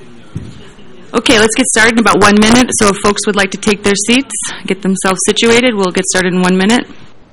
Okay, let's get started in about 1 minute. So if folks would like to take their seats, get themselves situated, we'll get started in 1 minute.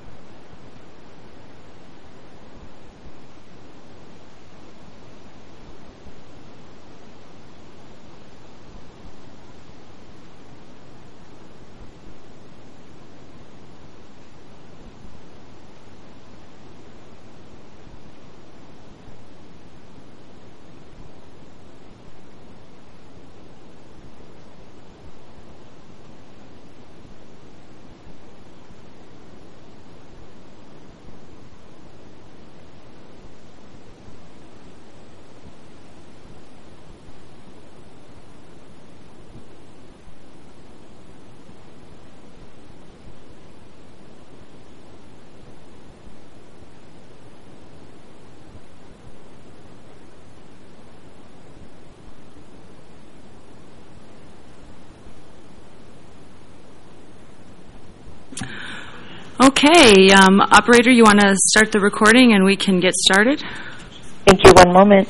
Okay, operator, you want to start the recording and we can get started? Thank you. 1 moment.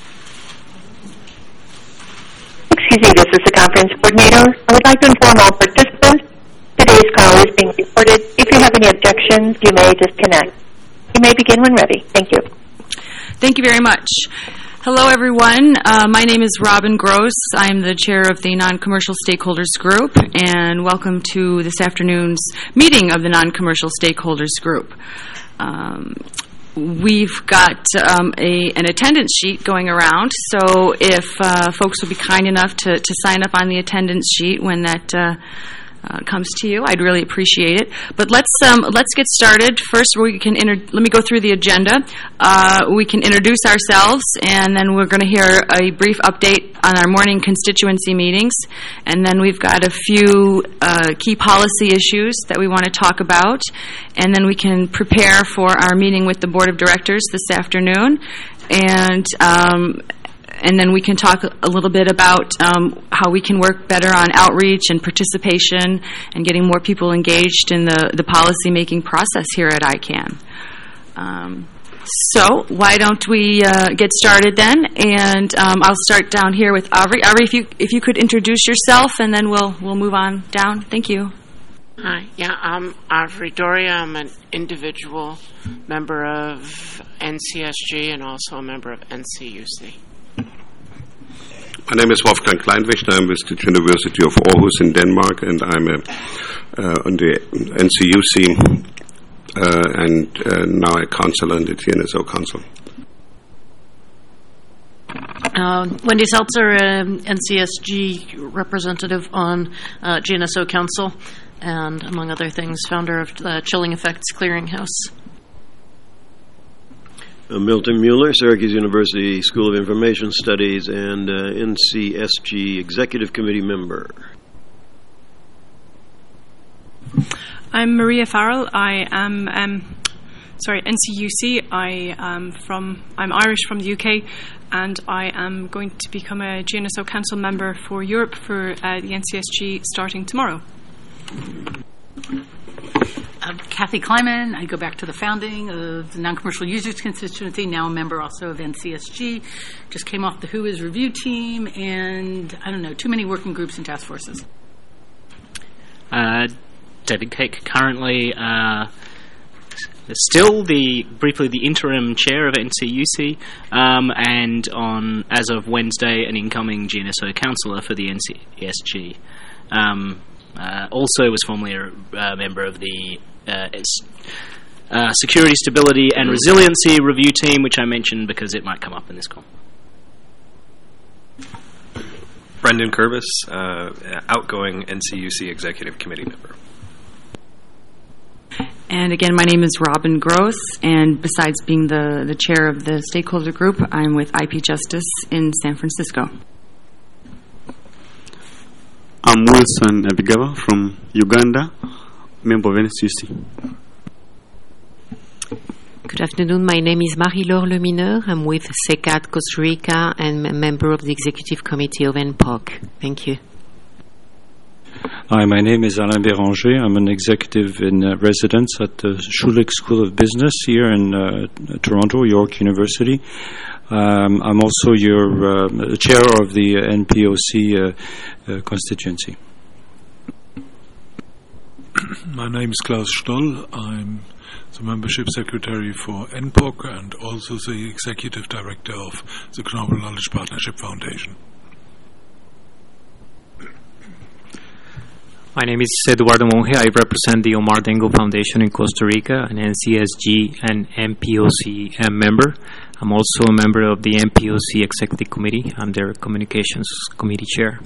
Excuse me, this is the conference coordinator. I would like to inform all participants today's call is being recorded. If you have any objections, you may disconnect. You may begin when ready. Thank you. Thank you very much. Hello, everyone. My name is Robin Gross. I am the chair of the Non-Commercial Stakeholders Group, and welcome to this afternoon's meeting of the Non-Commercial Stakeholders Group. We've got an attendance sheet going around, so if folks would be kind enough to sign up on the attendance sheet when that comes to you, I'd really appreciate it. But let's get started. First, we can let me go through the agenda. We can introduce ourselves, and then we're going to hear a brief update on our morning constituency meetings. And then we've got a few key policy issues that we want to talk about. And then we can prepare for our meeting with the Board of Directors this afternoon. And then we can talk a little bit about how we can work better on outreach and participation and getting more people engaged in the policy-making process here at ICANN. So why don't we get started then? And I'll start down here with Avri. Avri, if you could introduce yourself, and then we'll move on down. Thank you. Hi, I'm Avri Doria. I'm an individual member of NCSG and also a member of NCUC. My name is Wolfgang Kleinwicht. I'm with the University of Aarhus in Denmark, and I'm on the NCUC and now a counselor in the TNSO Council. Wendy Seltzer, NCSG representative on GNSO Council, and among other things, founder of Chilling Effects Clearinghouse. Milton Mueller, Syracuse University School of Information Studies, and NCSG Executive Committee member. I'm Maria Farrell. I am NCUC. I'm Irish from the UK, and I am going to become a GNSO Council member for Europe for the NCSG starting tomorrow. I'm Kathy Kleiman. I go back to the founding of the Non-Commercial Users Constituency, now a member also of NCSG. Just came off the WHOIS review team, and I don't know, too many working groups and task forces. David Cake, currently still briefly the interim chair of NCUC, and as of Wednesday, an incoming GNSO councillor for the NCSG. Also was formerly a member of the Security, Stability and Resiliency Review Team, which I mentioned because it might come up in this call. Brendan Curvis, outgoing NCUC Executive Committee member. And again, my name is Robin Gross, and besides being the chair of the stakeholder group, I'm with IP Justice in San Francisco. I'm Wilson Abigaba from Uganda, member of NCUC. Good afternoon. My name is Marie-Laure Lemineur. I'm with SECAT Costa Rica and a member of the Executive Committee of NPOC. Thank you. Hi, my name is Alain Béranger. I'm an executive in residence at the Schulich School of Business here in Toronto, York University. I'm also your chair of the NPOC constituency. My name is Klaus Stoll. I'm the membership secretary for NPOC and also the executive director of the Global Knowledge Partnership Foundation. My name is Eduardo Monge. I represent the Omar Dengo Foundation in Costa Rica, an NCSG and MPOC member. I'm also a member of the MPOC Executive Committee. I'm their Communications Committee Chair.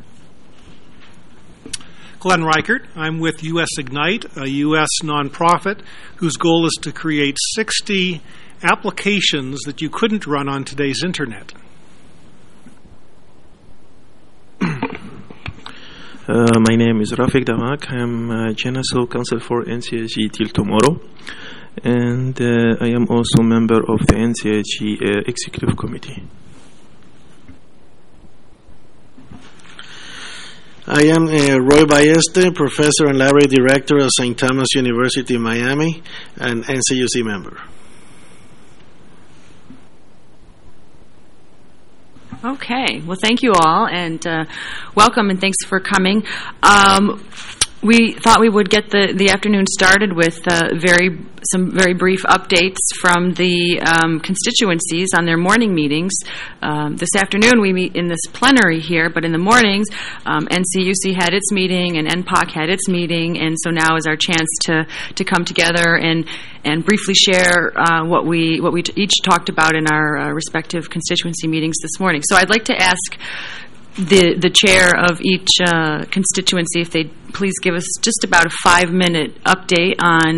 Glenn Reichert. I'm with U.S. Ignite, a U.S. nonprofit whose goal is to create 60 applications that you couldn't run on today's internet. My name is Rafik Damak. I'm GNSO Council for NCSG till tomorrow, and I am also member of the NCSG Executive Committee. I am Roy Balleste, Professor and Library Director of St. Thomas University, Miami, and NCUC member. Okay. Well, thank you all, and welcome, and thanks for coming. We thought we would get the afternoon started with some very brief updates from the constituencies on their morning meetings. This afternoon we meet in this plenary here, but in the mornings, NCUC had its meeting and NPOC had its meeting, and so now is our chance to come together and briefly share what we each talked about in our respective constituency meetings this morning. So I'd like to ask the chair of each constituency if they'd please give us just about a 5-minute update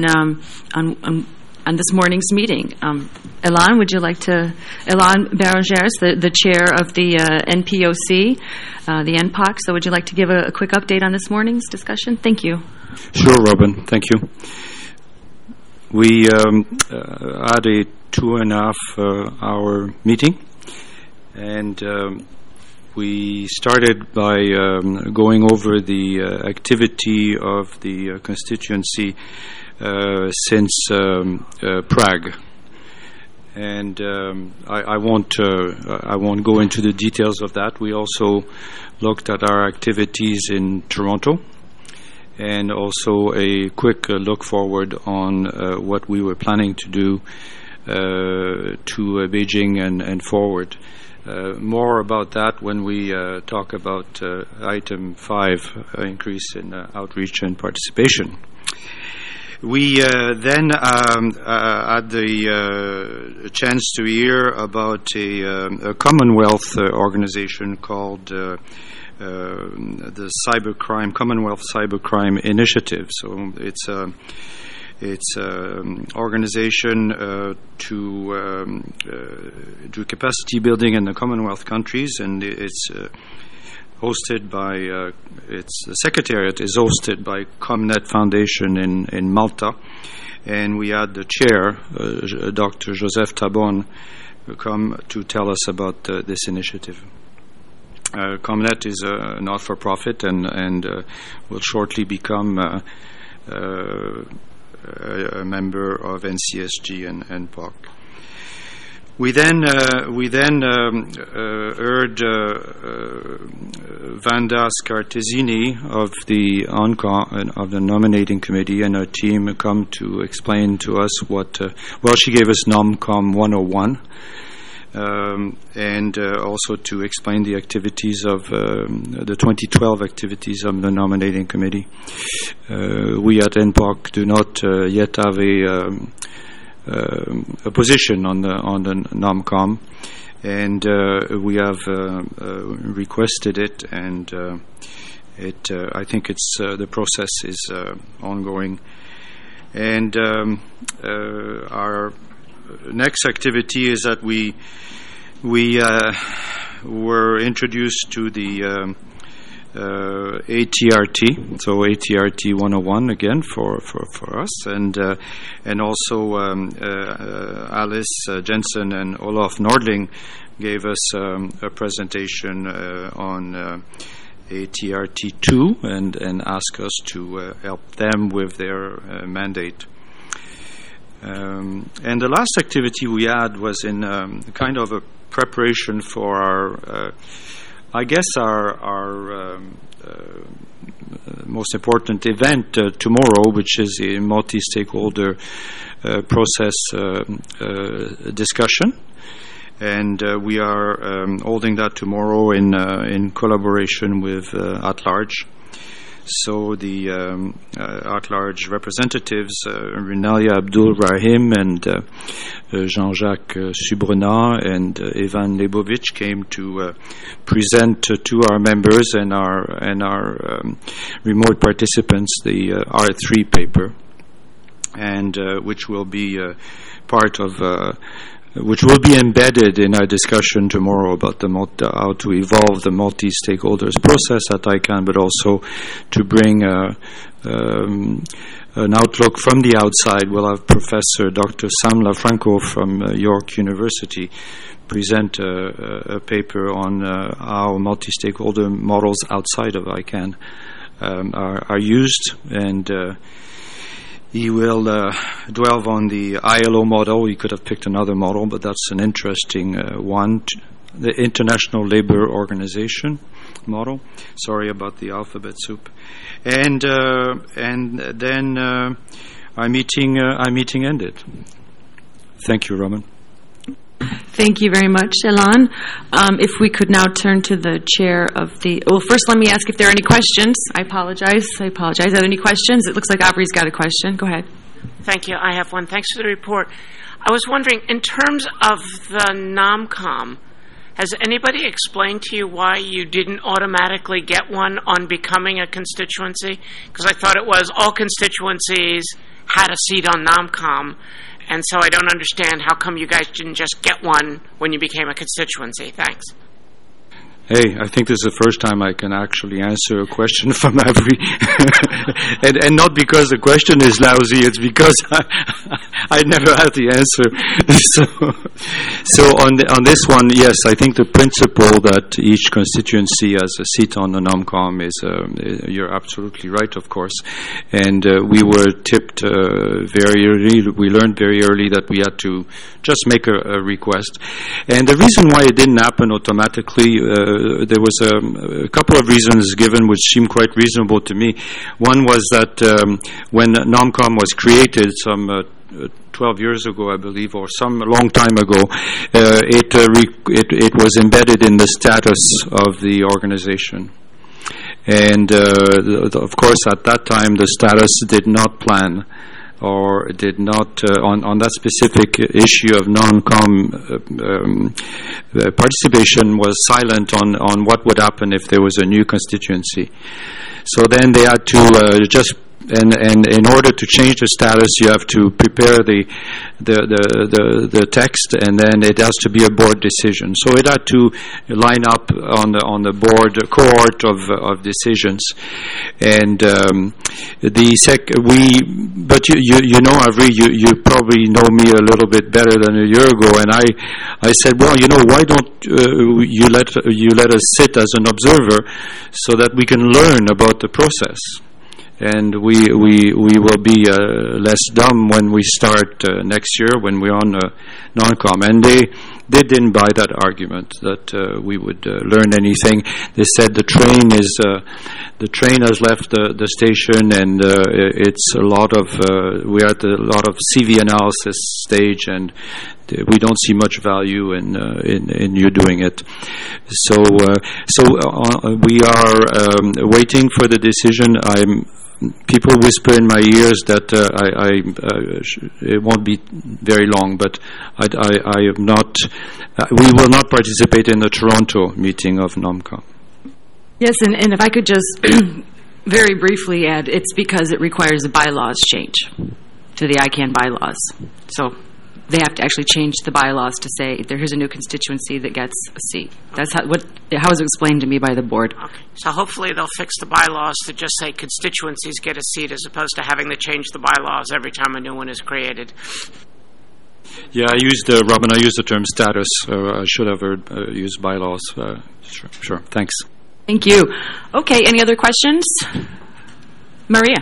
on this morning's meeting. Elan, would you like to? Elan Berengers, the chair of the NPOC, the NPOC. So would you like to give a quick update on this morning's discussion? Thank you. Sure, Robin. Thank you. We had a 2.5 hour meeting, and we started by going over the activity of the constituency since Prague, and I won't go into the details of that. We also looked at our activities in Toronto, and also a quick look forward on what we were planning to do to Beijing and forward. More about that when we talk about item 5, increase in outreach and participation. We then had the chance to hear about a Commonwealth organization called the Commonwealth Cybercrime Initiative. So it's an organization to do capacity building in the Commonwealth countries, and it's hosted by the secretariat is hosted by ComNet Foundation in Malta, and we had the chair, Dr. Joseph Tabon, come to tell us about this initiative. ComNet is a not-for-profit and will shortly become a member of NCSG and POC. We then heard Vanda Scartesini of the of the nominating committee and her team come to explain to us what. She gave us NomCom 101. And also to explain the activities of the 2012 activities of the nominating committee. We at NPOC do not yet have a position on the NomCom, and we have requested it, and I think it's the process is ongoing, and our next activity is that we were introduced to the ATRT, so ATRT 101 again for us, and also Alice Jensen and Olaf Nordling gave us a presentation on ATRT2 and ask us to help them with their mandate. And the last activity we had was in kind of a preparation for our most important event tomorrow, which is a multi-stakeholder process discussion. And we are holding that tomorrow in collaboration with At Large. So the At-Large representatives, Renalia Abdul Rahim and Jean-Jacques Subrenat and Evan Lebovich, came to present to our members and our remote participants the R3 paper, and which will be part of which will be embedded in our discussion tomorrow about how to evolve the multi-stakeholders process at ICANN, but also to bring an outlook from the outside. We'll have Professor Dr. Sam LaFranco from York University present a paper on how multi-stakeholder models outside of ICANN are used, and he will delve on the ILO model. He could have picked another model, but that's an interesting one. The International Labour Organization model. Sorry about the alphabet soup. And then our meeting ended. Thank you, Roman. Thank you very much, Elan. If we could now turn to the chair of the... Well, first let me ask if there are any questions. I apologize. Are there any questions? It looks like Aubrey's got a question. Go ahead. Thank you. I have one. Thanks for the report. I was wondering, in terms of the NOMCOM, has anybody explained to you why you didn't automatically get one on becoming a constituency? Because I thought it was all constituencies had a seat on NOMCOM. And so I don't understand how come you guys didn't just get one when you became a constituency. Thanks. Hey, I think this is the first time I can actually answer a question from Avery. and not because the question is lousy, it's because I never had the answer. So on this one, yes, I think the principle that each constituency has a seat on the NOMCOM is, you're absolutely right, of course. And we were tipped very early, we learned very early that we had to just make a request. And the reason why it didn't happen automatically, there was a couple of reasons given which seemed quite reasonable to me. One was that when NOMCOM was created some 12 years ago, I believe, or some long time ago, it was embedded in the status of the organization. And of course, at that time, the status did not plan or did not, on that specific issue of NOMCOM participation, was silent on what would happen if there was a new constituency. So then they had to just, and in order to change the status, you have to prepare the text, and then it has to be a board decision. So it had to line up on the board cohort of decisions, and but you know, Avery, you probably know me a little bit better than a year ago, and I said, well, you know, why don't you let us sit as an observer so that we can learn about the process. And we will be less dumb when we start next year when we're on NOMCOM. And they didn't buy that argument that we would learn anything. They said the train has left the station, and it's a lot of we're at a lot of CV analysis stage, and we don't see much value in you doing it. So we are waiting for the decision. People whisper in my ears that it won't be very long, but I am not. We will not participate in the Toronto meeting of NOMCOM. Yes, and if I could just very briefly add, it's because it requires a bylaws change to the ICANN bylaws. So they have to actually change the bylaws to say here's a new constituency that gets a seat. That's how was it explained to me by the board. Okay. So hopefully they'll fix the bylaws to just say constituencies get a seat as opposed to having to change the bylaws every time a new one is created. Yeah, I used the term status. I should have used bylaws. Sure. Thanks. Thank you. Okay, any other questions? Maria.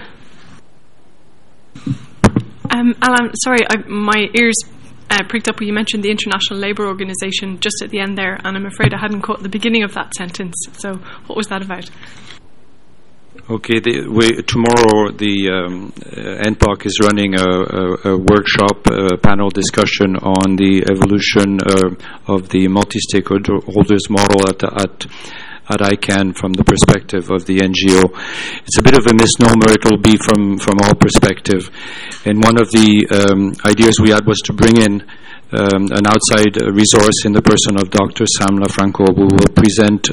Alan, sorry, my ears pricked up when you mentioned the International Labour Organization just at the end there, and I'm afraid I hadn't caught the beginning of that sentence. So what was that about? Okay, tomorrow the NPOC is running a workshop, panel discussion on the evolution of the multi-stakeholders model at ICANN from the perspective of the NGO. It's a bit of a misnomer. It will be from all perspective. And one of the ideas we had was to bring in an outside resource in the person of Dr. Sam LaFranco, who will present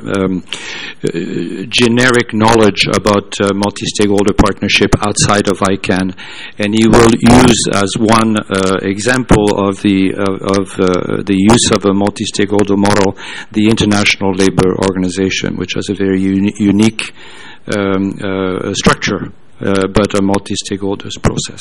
generic knowledge about multi-stakeholder partnership outside of ICANN, and he will use as one example of the use of a multi-stakeholder model the International Labour Organization, which has a very unique structure, but a multi-stakeholders process.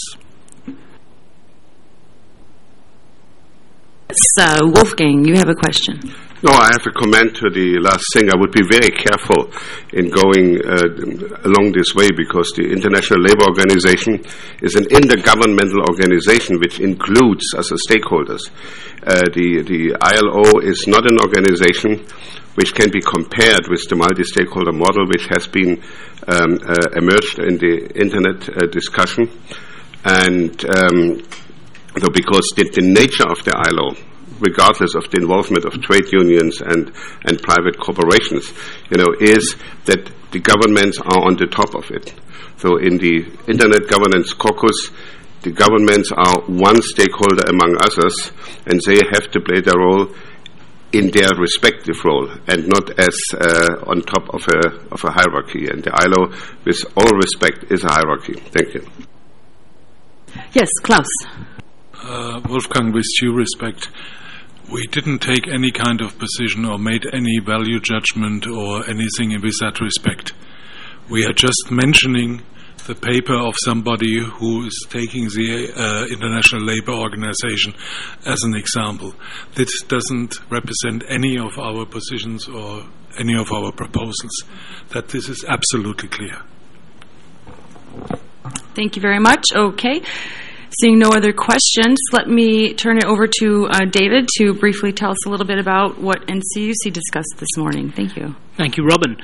Wolfgang, you have a question. No, I have a comment to the last thing. I would be very careful in going along this way, because the International Labour Organization is an intergovernmental organization which includes us as stakeholders. The ILO is not an organization which can be compared with the multi-stakeholder model which has been emerged in the internet discussion. And because the nature of the ILO, regardless of the involvement of trade unions and private corporations, is that the governments are on the top of it. So in the Internet Governance Caucus, the governments are one stakeholder among others, and they have to play their role in their respective role, and not as on top of a hierarchy. And the ILO, with all respect, is a hierarchy. Thank you. Yes, Klaus. Wolfgang, with due respect, we didn't take any kind of position or made any value judgment or anything with that respect. We are just mentioning the paper of somebody who is taking the International Labour Organization as an example. This doesn't represent any of our positions or any of our proposals. That this is absolutely clear. Thank you very much. Okay. Seeing no other questions, let me turn it over to David to briefly tell us a little bit about what NCUC discussed this morning. Thank you. Thank you, Robin.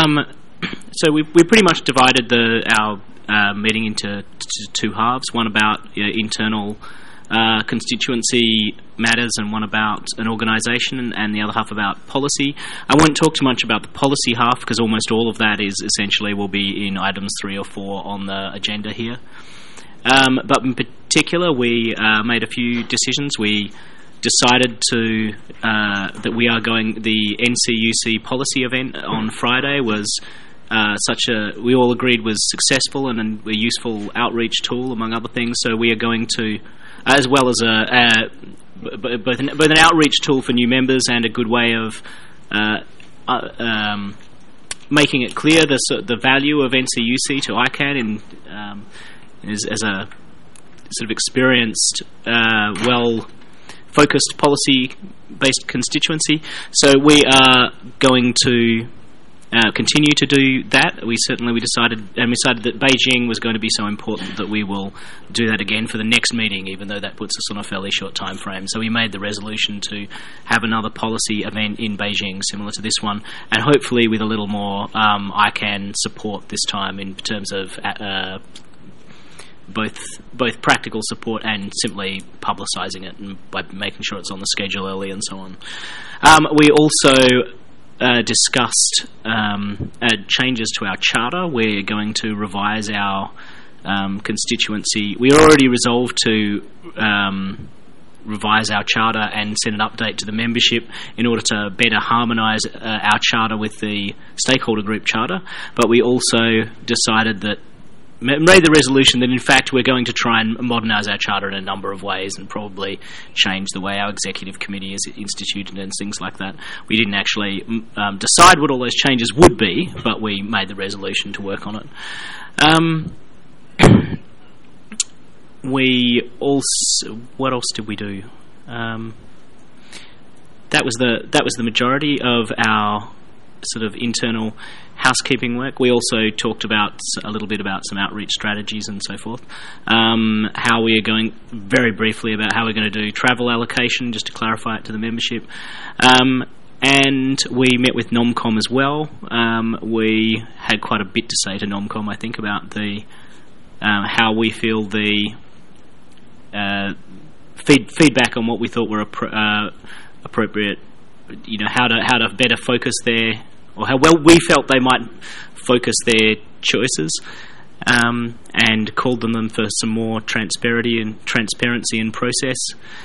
So we pretty much divided our meeting into two halves, one about internal constituency matters and one about an organisation, and the other half about policy. I won't talk too much about the policy half, because almost all of that is essentially will be in items 3 or 4 on the agenda here. But in particular, we made a few decisions. We decided that we are going. The NCUC policy event on Friday was we all agreed was successful and a useful outreach tool, among other things. So we are going to, as well as both an outreach tool for new members and a good way of making it clear the value of NCUC to ICANN as a sort of experienced, well-focused, policy-based constituency. So we are going to continue to do that. We decided that Beijing was going to be so important that we will do that again for the next meeting, even though that puts us on a fairly short time frame. So we made the resolution to have another policy event in Beijing similar to this one, and hopefully with a little more ICANN support this time in terms of both practical support and simply publicising it, and by making sure it's on the schedule early and so on. We also discussed changes to our charter. We're going to revise our constituency. We already resolved to revise our charter and send an update to the membership in order to better harmonise our charter with the stakeholder group charter, but we also decided made the resolution that in fact we're going to try and modernise our charter in a number of ways and probably change the way our executive committee is instituted and things like that. We didn't actually decide what all those changes would be, but we made the resolution to work on it. What else did we do? That was the majority of our sort of internal housekeeping work. We also talked about a little bit about some outreach strategies and so forth. How we are going, very briefly, about how we're going to do travel allocation, just to clarify it to the membership. And we met with NomCom as well. We had quite a bit to say to NomCom, I think, about the how we feel the feedback on what we thought were appropriate, how to better focus their, or how well we felt they might focus their choices, and called them for some more transparency and process.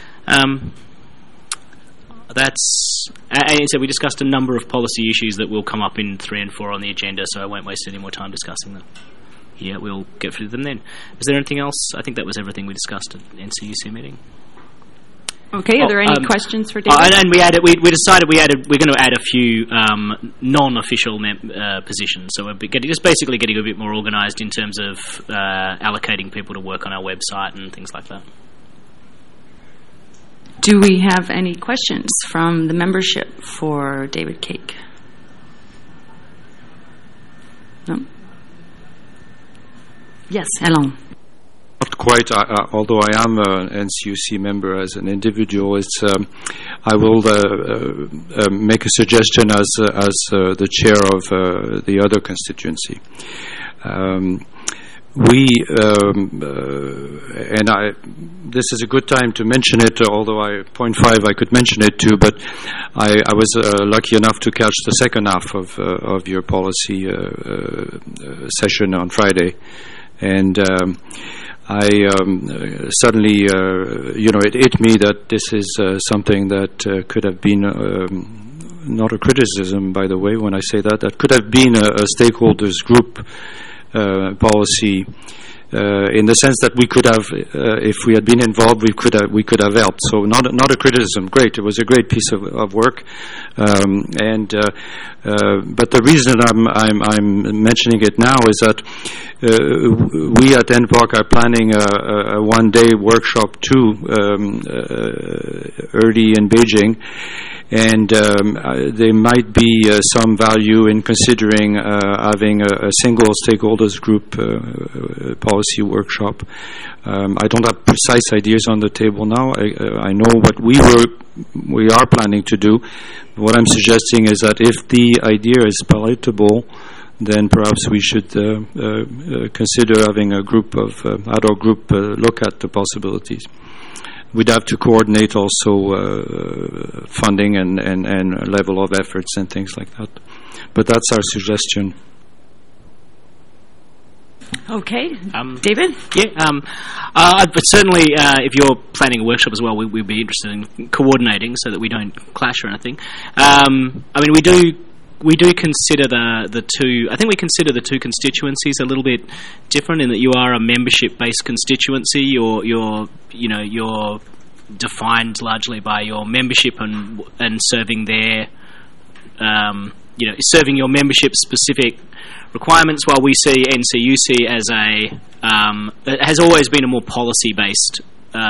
And so we discussed a number of policy issues that will come up in 3 and 4 on the agenda, so I won't waste any more time discussing them. Yeah, we'll get through them then. Is there anything else? I think that was everything we discussed at the NCUC meeting. Okay, are there any questions for David? And we decided we're going to add a few non-official positions. So we're basically getting a bit more organised in terms of allocating people to work on our website and things like that. Do we have any questions from the membership for David Cake? No? Yes, Helen. Not quite, although I am an NCUC member as an individual. I will make a suggestion as the chair of the other constituency. This is a good time to mention it, although point 5 I could mention it too, but I was lucky enough to catch the second half of your policy session on Friday, and I suddenly, it hit me that this is something that could have been not a criticism, by the way, when I say that could have been a stakeholders group policy, in the sense that we could have, if we had been involved, we could have helped. So not a criticism. Great, it was a great piece of work, but the reason I'm mentioning it now is that we at NPOC are planning a one-day workshop too, early in Beijing. And there might be some value in considering having a single stakeholders group policy workshop. I don't have precise ideas on the table now. I know what we are planning to do. What I'm suggesting is that if the idea is palatable, then perhaps we should consider having a group of ad hoc group look at the possibilities. We'd have to coordinate also funding and level of efforts and things like that. But that's our suggestion. Okay. David? Yeah. But certainly, if you're planning a workshop as well, we'd be interested in coordinating so that we don't clash or anything. We do consider the two. I think we consider the two constituencies a little bit different in that you are a membership-based constituency. You're defined largely by your membership and serving their, serving your membership-specific requirements. While we see NCUC as has always been a more policy-based.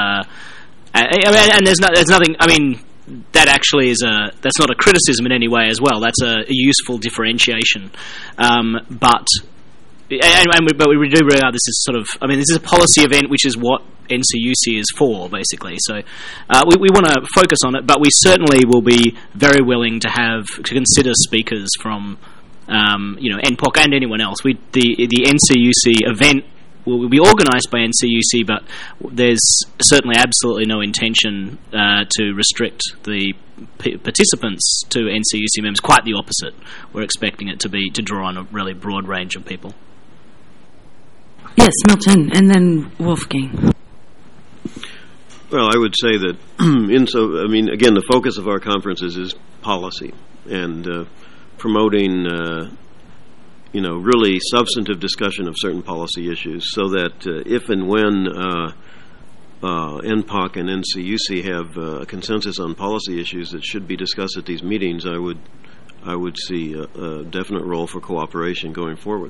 And there's nothing. I mean. That actually that's not a criticism in any way as well. That's a useful differentiation. But we do realize this is this is a policy event, which is what NCUC is for, basically. So we want to focus on it, but we certainly will be very willing to consider speakers from NPOC and anyone else. The NCUC event will be organised by NCUC, but there's certainly absolutely no intention to restrict the participants to NCUC members. Quite the opposite. We're expecting it to draw on a really broad range of people. Yes, Milton, and then Wolfgang. Well, I would say that again, the focus of our conferences is policy and promoting really substantive discussion of certain policy issues, so that if and when NPOC and NCUC have a consensus on policy issues that should be discussed at these meetings, I would see a definite role for cooperation going forward.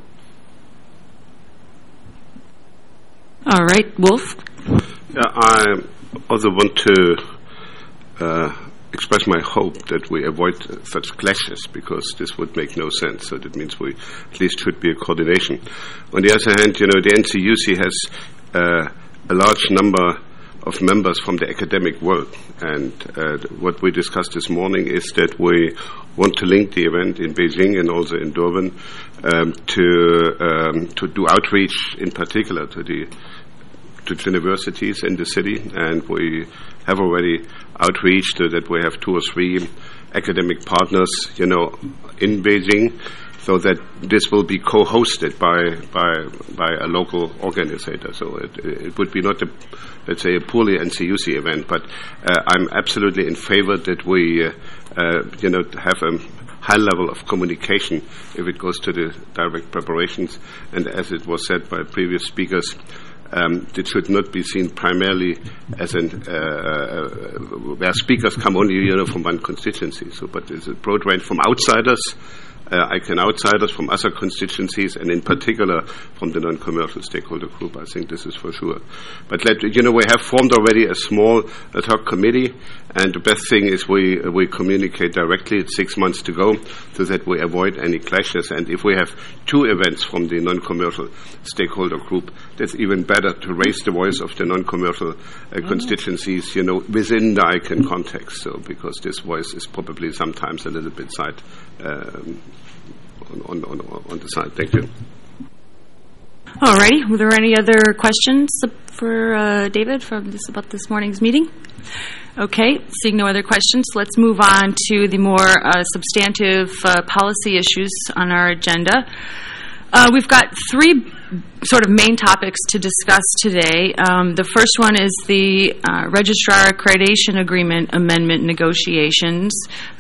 All right, Wolf? Yeah, I also want to express my hope that we avoid such clashes, because this would make no sense. So that means we at least should be a coordination. On the other hand, the NCUC has a large number of members from the academic world, and what we discussed this morning is that we want to link the event in Beijing and also in Durban to do outreach, in particular to universities in the city, and we have already outreached that we have 2 or 3 academic partners, in Beijing, so that this will be co-hosted by a local organizer. So it would be not let's say a purely NCUC event, but I'm absolutely in favor that we have a high level of communication if it goes to the direct preparations. And as it was said by previous speakers, it should not be seen primarily as where speakers come only from one constituency. So, but there's a broad range from outsiders, outsiders from other constituencies, and in particular from the non-commercial stakeholder group. I think this is for sure. But we have formed already a small ad hoc committee, and the best thing is we communicate directly. It's 6 months to go, so that we avoid any clashes. And if we have 2 events from the non-commercial stakeholder group, that's even better to raise the voice of the non-commercial constituencies, within the ICANN context. So because this voice is probably sometimes a little bit on the side. Thank you. All righty. Were there any other questions for David about this morning's meeting? Okay. Seeing no other questions, let's move on to the more substantive policy issues on our agenda. We've got 3 sort of main topics to discuss today. The first one is the Registrar Accreditation Agreement Amendment negotiations,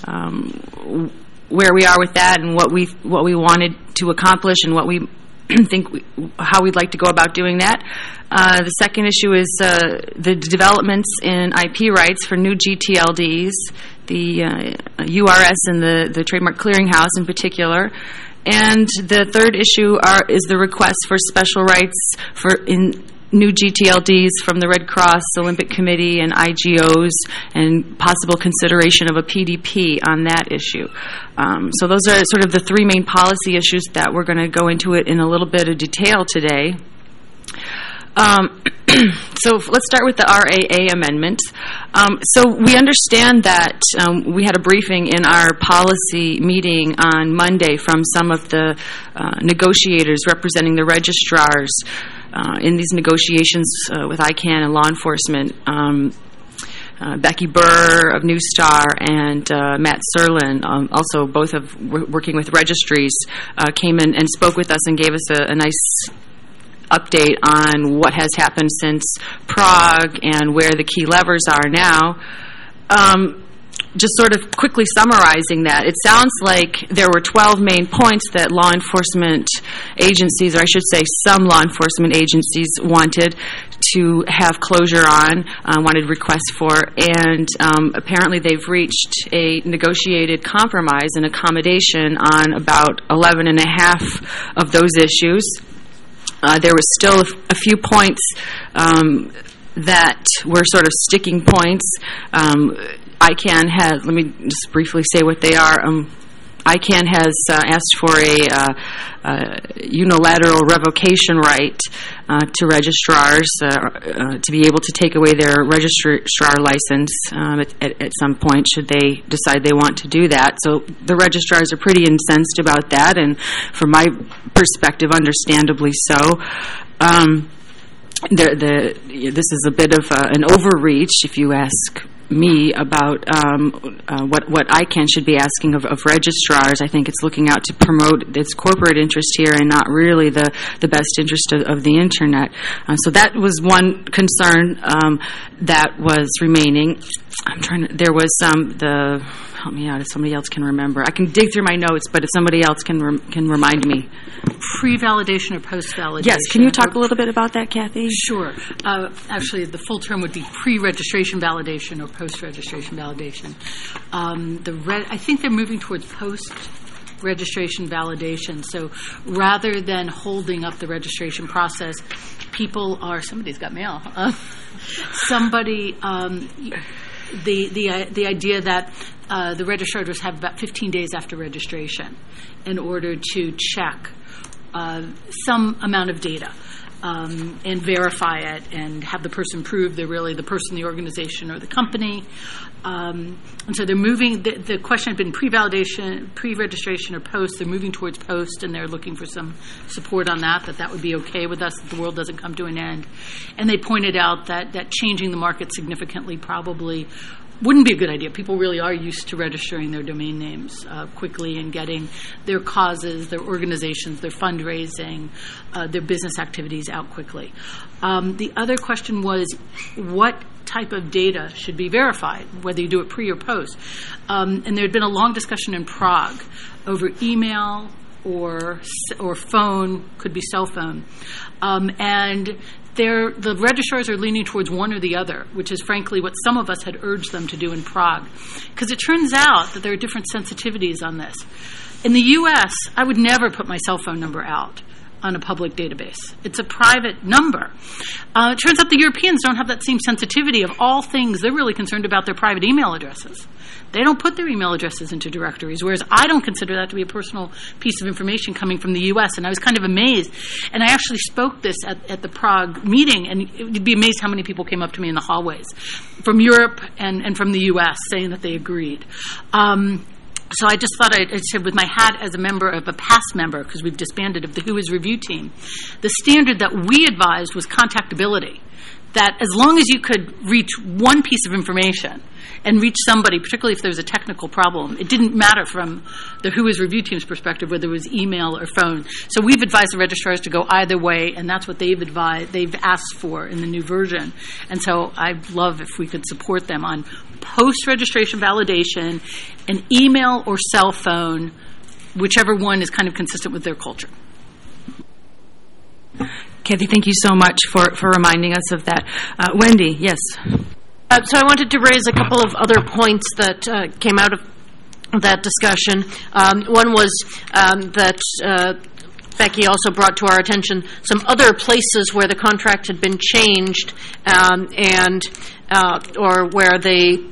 where we are with that and what we wanted to accomplish and what we how we'd like to go about doing that. The second issue is the developments in IP rights for new GTLDs, the URS and the Trademark Clearinghouse in particular. And the third issue is the request for special rights in new GTLDs from the Red Cross, Olympic Committee, and IGOs, and possible consideration of a PDP on that issue. So those are sort of the 3 main policy issues that we're going to go into it in a little bit of detail today. So let's start with the RAA amendment. So we understand that we had a briefing in our policy meeting on Monday from some of the negotiators representing the registrars in these negotiations with ICANN and law enforcement. Becky Burr of New Star and Matt Serlin, also both working with registries, came in and spoke with us and gave us a nice update on what has happened since Prague and where the key levers are now. Just sort of quickly summarizing that, it sounds like there were 12 main points that law enforcement agencies, or I should say some law enforcement agencies, wanted to have closure on, wanted requests for, and apparently they've reached a negotiated compromise and accommodation on about 11 and a half of those issues. There was still a few points that were sort of sticking points. ICANN has, let me just briefly say what they are. ICANN has asked for a unilateral revocation right to registrars to be able to take away their registrar license at some point should they decide they want to do that. So the registrars are pretty incensed about that, and from my perspective, understandably so. This is a bit of an overreach, if you ask me, about what ICANN should be asking of registrars. I think it's looking out to promote its corporate interest here and not really the best interest of the Internet. So that was one concern that was remaining. There was help me out if somebody else can remember. I can dig through my notes, but if somebody else can remind me. Pre-validation or post-validation? Yes. Can you talk a little bit about that, Kathy? Sure. Actually, the full term would be pre-registration validation or post-registration validation. I think they're moving towards post-registration validation. So rather than holding up the registration process, somebody's got mail. the idea that the registrars have about 15 days after registration in order to check some amount of data and verify it and have the person prove they're really the person, the organization, or the company. And so they're moving, the question had been pre-validation, pre-registration, or post. They're moving towards post, and they're looking for some support on that would be okay with us, that the world doesn't come to an end. And they pointed out that changing the market significantly probably wouldn't be a good idea. People really are used to registering their domain names quickly and getting their causes, their organizations, their fundraising, their business activities out quickly. The other question was what type of data should be verified, whether you do it pre or post. And there had been a long discussion in Prague over email or phone, could be cell phone. And the registrars are leaning towards one or the other, which is frankly what some of us had urged them to do in Prague. Because it turns out that there are different sensitivities on this. In the U.S., I would never put my cell phone number out on a public database. It's a private number. It turns out the Europeans don't have that same sensitivity. Of all things, they're really concerned about their private email addresses. They don't put their email addresses into directories, whereas I don't consider that to be a personal piece of information coming from the U.S., and I was kind of amazed. And I actually spoke this at the Prague meeting, and you'd be amazed how many people came up to me in the hallways from Europe and from the U.S. saying that they agreed. So I just thought I'd say, with my hat as a member of a past member, because we've disbanded, of the Who Is review team, the standard that we advised was contactability. That as long as you could reach one piece of information and reach somebody, particularly if there was a technical problem, it didn't matter from the Who Is review team's perspective whether it was email or phone. So we've advised the registrars to go either way, and that's what they've asked for in the new version. And so I'd love if we could support them on post-registration validation, an email or cell phone, whichever one is kind of consistent with their culture. Kathy, thank you so much for reminding us of that. Wendy, yes. So I wanted to raise a couple of other points that came out of that discussion. One was that Becky also brought to our attention some other places where the contract had been changed or where the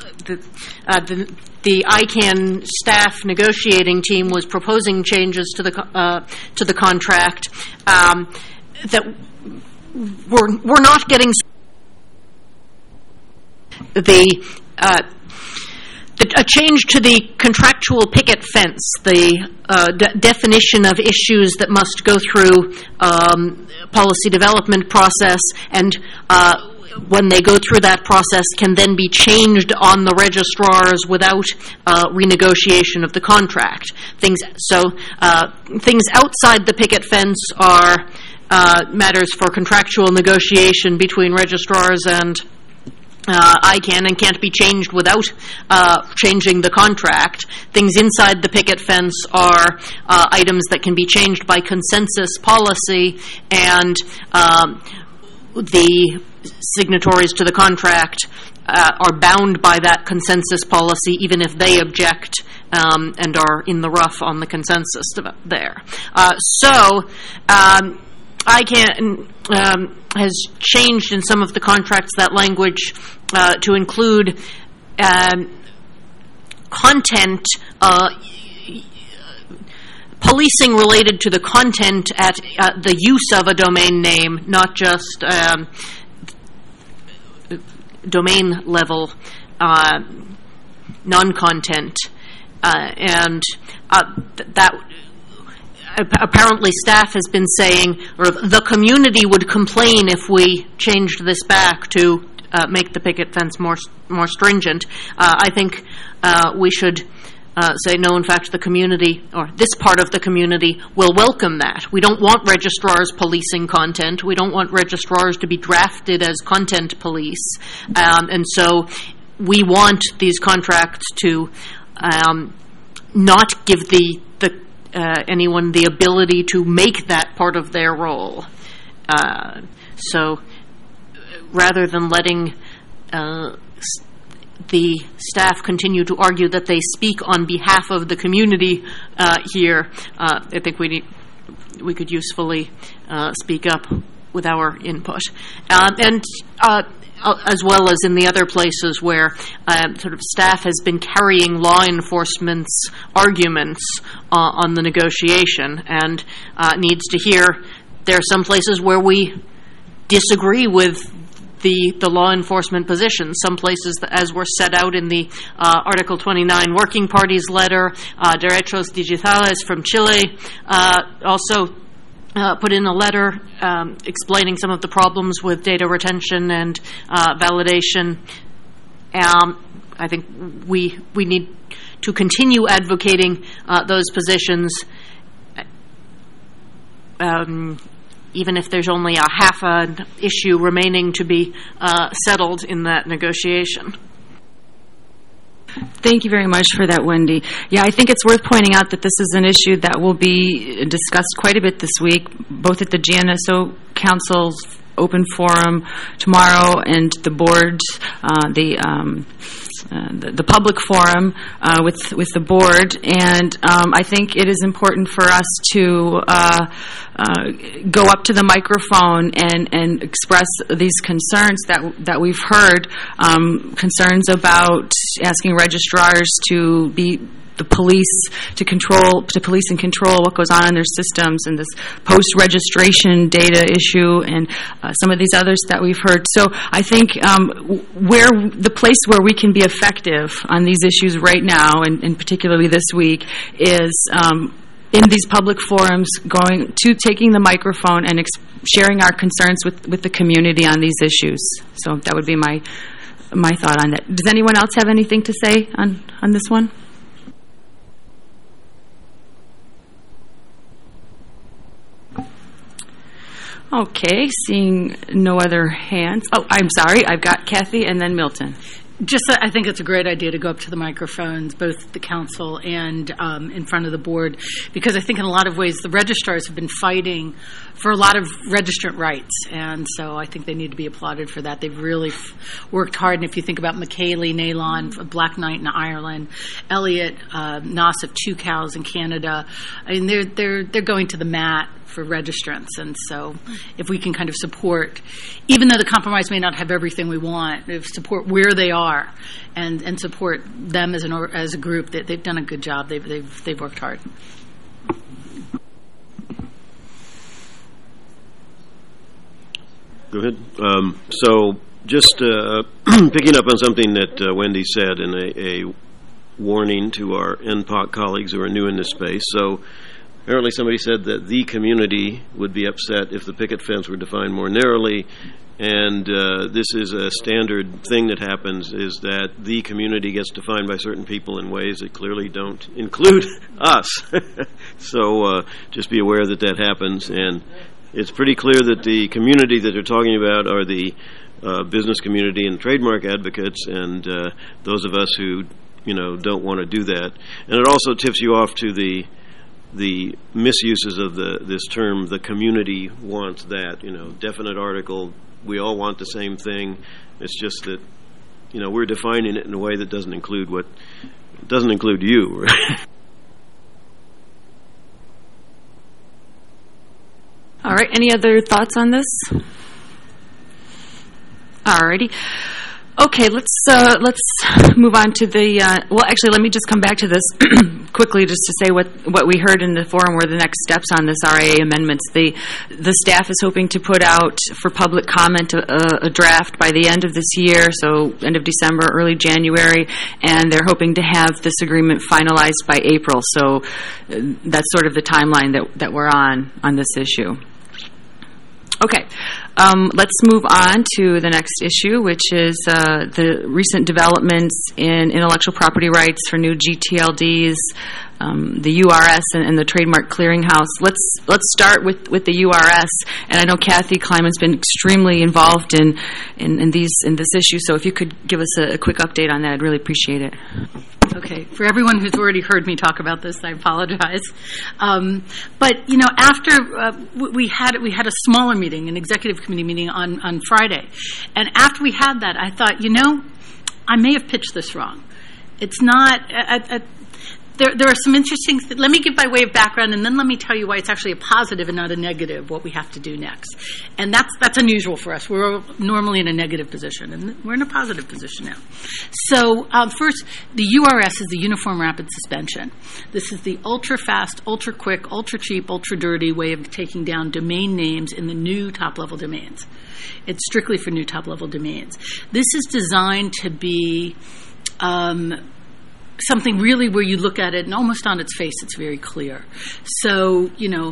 ICANN staff negotiating team was proposing changes to the contract that we're not getting a change to the contractual picket fence, the definition of issues that must go through policy development process, and when they go through that process can then be changed on the registrars without renegotiation of the contract. Things outside the picket fence are matters for contractual negotiation between registrars and ICANN and can't be changed without changing the contract. Things inside the picket fence are items that can be changed by consensus policy, and the signatories to the contract are bound by that consensus policy even if they object and are in the rough on the consensus there. So ICANN has changed in some of the contracts that language to include content, policing related to the content at the use of a domain name, not just domain level non-content, and that apparently staff has been saying, or the community would complain if we changed this back to make the picket fence more stringent. I think we should say, no, in fact, the community, or this part of the community, will welcome that. We don't want registrars policing content. We don't want registrars to be drafted as content police. And so we want these contracts to not give anyone the ability to make that part of their role. So rather than letting the staff continue to argue that they speak on behalf of the community here, I think we could usefully speak up with our input. And as well as in the other places where sort of staff has been carrying law enforcement's arguments on the negotiation and needs to hear there are some places where we disagree with the law enforcement position. Some places, as were set out in the Article 29 Working Party's letter, Derechos Digitales from Chile also put in a letter explaining some of the problems with data retention and validation. I think we need to continue advocating those positions, even if there's only a half an issue remaining to be settled in that negotiation. Thank you very much for that, Wendy. Yeah, I think it's worth pointing out that this is an issue that will be discussed quite a bit this week, both at the GNSO Council's open forum tomorrow and the board, the public forum with the board. And I think it is important for us to go up to the microphone and express these concerns that we've heard, concerns about asking registrars to be the police to police and control what goes on in their systems, and this post-registration data issue, and some of these others that we've heard. So I think where the place where we can be effective on these issues right now, and particularly this week, is in these public forums, taking the microphone and sharing our concerns with the community on these issues. So that would be my thought on that. Does anyone else have anything to say on this one? Okay, seeing no other hands. Oh, I'm sorry. I've got Kathy and then Milton. Just, I think it's a great idea to go up to the microphones, both the council and in front of the board, because I think in a lot of ways the registrars have been fighting for a lot of registrant rights, and so I think they need to be applauded for that. They've really worked hard, and if you think about McKaylee Nalon, Black Knight in Ireland, Elliot Noss of Two Cows in Canada, I mean, they're going to the mat for registrants, and so if we can kind of support, even though the compromise may not have everything we want, support where they are and support them as a group, that they've done a good job. They've worked hard. Go ahead. So just picking up on something that Wendy said, and a warning to our NPOC colleagues who are new in this space. So apparently somebody said that the community would be upset if the picket fence were defined more narrowly, and this is a standard thing that happens, is that the community gets defined by certain people in ways that clearly don't include us. So just be aware that happens, and it's pretty clear that the community that they're talking about are the business community and trademark advocates, and those of us who don't want to do that. And it also tips you off to the misuses of this term. The community wants that, definite article. We all want the same thing. It's just that, we're defining it in a way that doesn't include you. Right? All right. Any other thoughts on this? All righty. Okay, let's move on to the. Well, actually, let me just come back to this quickly, just to say what we heard in the forum were the next steps on this RIA amendments. The staff is hoping to put out for public comment a draft by the end of this year, so end of December, early January, and they're hoping to have this agreement finalized by April. So that's sort of the timeline that we're on this issue. Okay, let's move on to the next issue, which is the recent developments in intellectual property rights for new GTLDs, the URS and the Trademark Clearinghouse. Let's start with the URS, and I know Kathy Kleiman's been extremely involved in this issue. So if you could give us a quick update on that, I'd really appreciate it. Okay, for everyone who's already heard me talk about this, I apologize. But after we had a smaller meeting, an executive committee meeting on Friday, and after we had that, I thought, I may have pitched this wrong. It's not there are some interesting let me give by way of background, and then let me tell you why it's actually a positive and not a negative, what we have to do next. And that's unusual for us. We're normally in a negative position, and we're in a positive position now. So first, the URS is the Uniform Rapid Suspension. This is the ultra-fast, ultra-quick, ultra-cheap, ultra-dirty way of taking down domain names in the new top-level domains. It's strictly for new top-level domains. This is designed to be something really where you look at it and almost on its face it's very clear. So,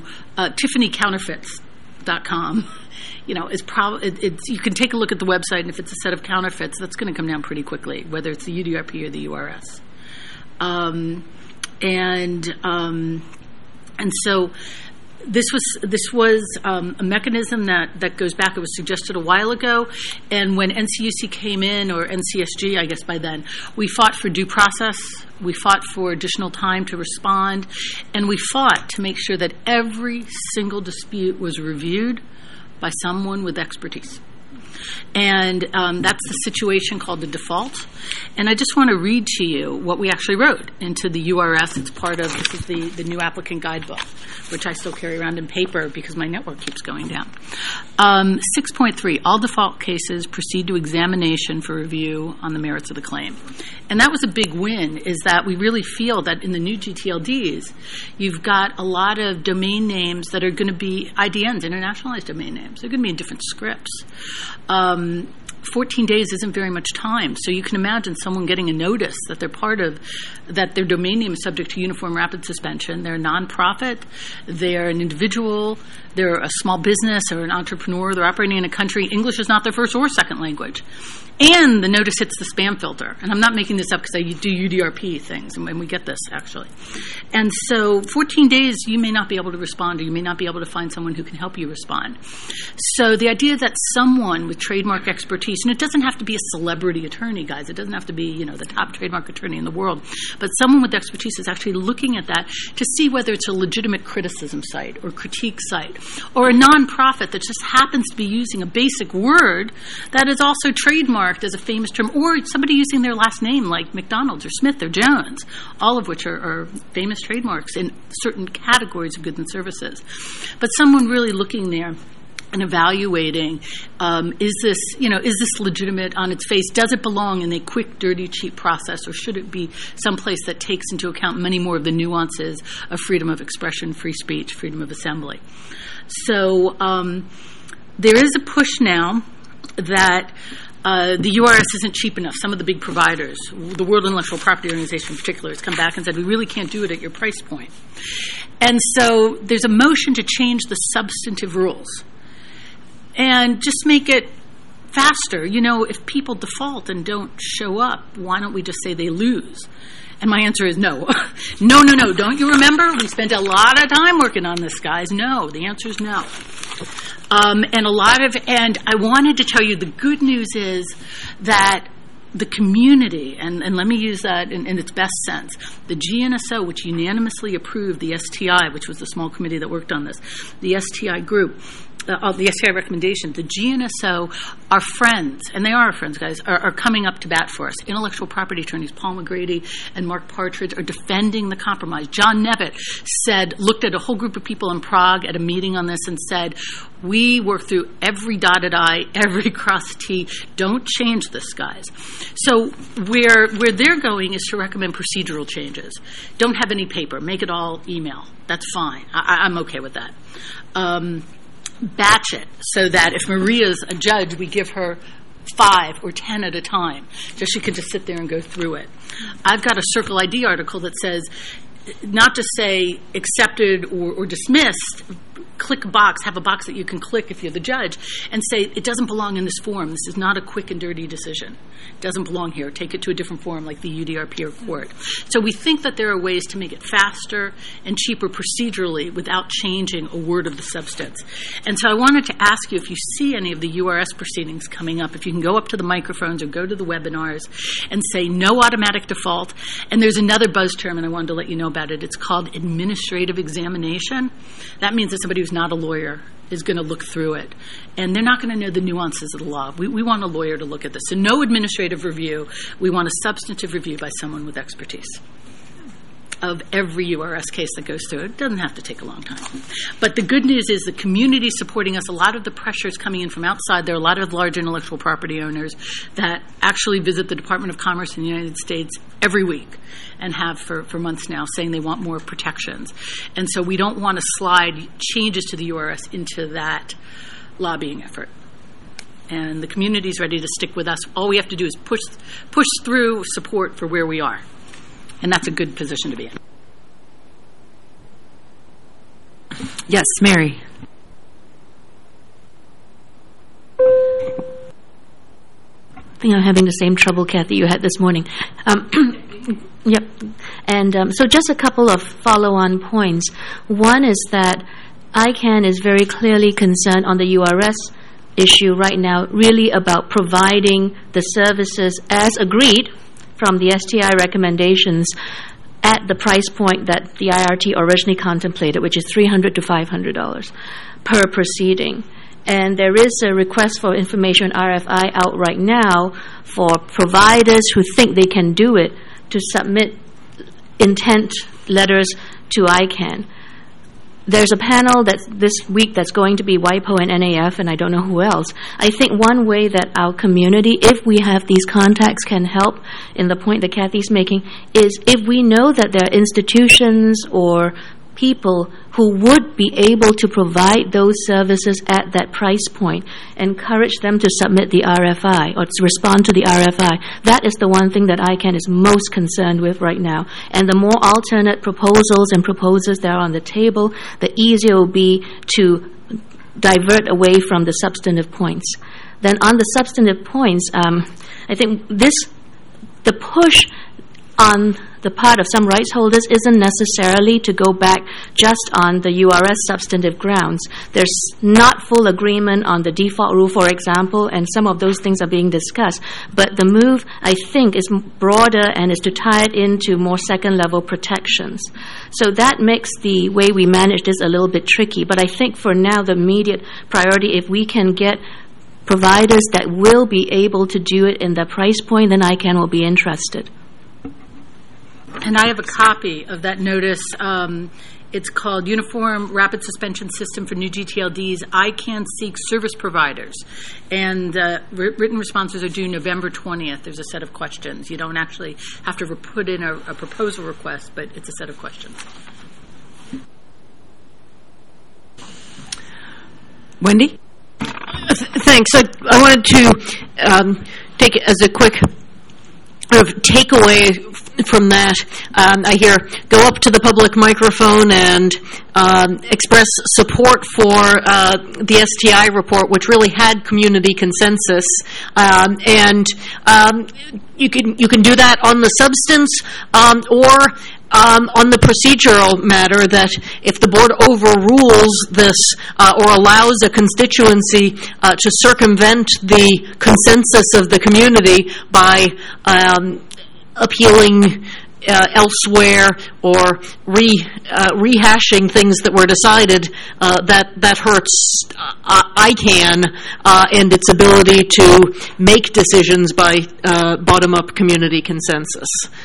TiffanyCounterfeits.com, is probably, you can take a look at the website, and if it's a set of counterfeits, that's going to come down pretty quickly, whether it's the UDRP or the URS. And so this was a mechanism that goes back. It was suggested a while ago, and when NCUC came in, or NCSG, I guess by then, we fought for due process. We fought for additional time to respond, and we fought to make sure that every single dispute was reviewed by someone with expertise. And that's the situation called the default. And I just want to read to you what we actually wrote into the URS. It's part of, this is the new applicant guidebook, which I still carry around in paper because my network keeps going down. 6.3, all default cases proceed to examination for review on the merits of the claim. And that was a big win, is that we really feel that in the new GTLDs, you've got a lot of domain names that are going to be IDNs, internationalized domain names. They're going to be in different scripts. 14 days isn't very much time, so you can imagine someone getting a notice that they're part of, that their domain name is subject to uniform rapid suspension. They're a nonprofit, they're an individual, they're a small business or an entrepreneur, they're operating in a country, English is not their first or second language. And the notice hits the spam filter. And I'm not making this up because I do UDRP things, and we get this, actually. And so 14 days, you may not be able to respond, or you may not be able to find someone who can help you respond. So the idea that someone with trademark expertise, and it doesn't have to be a celebrity attorney, guys. It doesn't have to be, the top trademark attorney in the world. But someone with expertise is actually looking at that to see whether it's a legitimate criticism site or critique site, or a nonprofit that just happens to be using a basic word that is also trademarked as a famous term, or somebody using their last name like McDonald's or Smith or Jones, all of which are famous trademarks in certain categories of goods and services. But someone really looking there and evaluating, is this legitimate on its face? Does it belong in a quick, dirty, cheap process, or should it be someplace that takes into account many more of the nuances of freedom of expression, free speech, freedom of assembly? So there is a push now that the URS isn't cheap enough. Some of the big providers, the World Intellectual Property Organization in particular, has come back and said, we really can't do it at your price point. And so there's a motion to change the substantive rules and just make it faster. If people default and don't show up, why don't we just say they lose? And my answer is no. No. Don't you remember? We spent a lot of time working on this, guys. No. The answer is no. And I wanted to tell you the good news is that the community, and let me use that in its best sense, the GNSO, which unanimously approved the STI, which was the small committee that worked on this, the STI group, the STI recommendation, the GNSO, our friends, and they are our friends, guys, are coming up to bat for us. Intellectual property attorneys Paul McGrady and Mark Partridge are defending the compromise. John Nevitt looked at a whole group of people in Prague at a meeting on this and said, we work through every dotted I, every crossed T. Don't change this, guys. So where they're going is to recommend procedural changes. Don't have any paper. Make it all email. That's fine. I'm okay with that. Batch it so that if Maria's a judge, we give her 5 or 10 at a time, so she can just sit there and go through it. I've got a Circle ID article that says not to say accepted or dismissed. Click a box, have a box that you can click if you're the judge, and say it doesn't belong in this form. This is not a quick and dirty decision. It doesn't belong here. Take it to a different form like the UDRP or court. So we think that there are ways to make it faster and cheaper procedurally without changing a word of the substance. And so I wanted to ask you, if you see any of the URS proceedings coming up, if you can go up to the microphones or go to the webinars and say no automatic default. And there's another buzz term, and I wanted to let you know about it. It's called administrative examination. That means that somebody who's not a lawyer is going to look through it. And they're not going to know the nuances of the law. We want a lawyer to look at this. So no administrative review. We want a substantive review by someone with expertise. of every URS case that goes through. It doesn't have to take a long time. But the good news is the community is supporting us. A lot of the pressure is coming in from outside. There are a lot of large intellectual property owners that actually visit the Department of Commerce in the United States every week and have for months now, saying they want more protections. And so we don't want to slide changes to the URS into that lobbying effort. And the community is ready to stick with us. All we have to do is push through support for where we are. And that's a good position to be in. Yes, Mary. I think I'm having the same trouble, Kathy, you had this morning. Yep. And so just a couple of follow-on points. One is that ICANN is very clearly concerned on the URS issue right now, really about providing the services as agreed from the STI recommendations at the price point that the IRT originally contemplated, which is $300 to $500 per proceeding. And there is a request for information RFI out right now for providers who think they can do it to submit intent letters to ICANN. There's a panel that's this week that's going to be WIPO and NAF, and I don't know who else. I think one way that our community, if we have these contacts, can help in the point that Kathy's making is if we know that there are institutions or people who would be able to provide those services at that price point, encourage them to submit the RFI or to respond to the RFI. That is the one thing that ICANN is most concerned with right now. And the more alternate proposals and proposals that are on the table, the easier it will be to divert away from the substantive points. Then on the substantive points, I think the push on the part of some rights holders isn't necessarily to go back just on the URS substantive grounds. There's not full agreement on the default rule, for example, and some of those things are being discussed. But the move, I think, is broader and is to tie it into more second-level protections. So that makes the way we manage this a little bit tricky. But I think for now, the immediate priority, if we can get providers that will be able to do it in the price point, then ICANN will be interested. And I have a copy of that notice. It's called Uniform Rapid Suspension System for New GTLDs. ICANN seeks service providers. And written responses are due November 20th. There's a set of questions. You don't actually have to put in a proposal request, but it's a set of questions. Wendy? Thanks. I wanted to take it as a quick sort of takeaway from that. I hear go up to the public microphone and express support for the STI report, which really had community consensus, and you can do that on the substance or on the procedural matter, that if the board overrules this or allows a constituency to circumvent the consensus of the community by appealing elsewhere or rehashing things that were decided, that hurts ICANN and its ability to make decisions by bottom-up community consensus.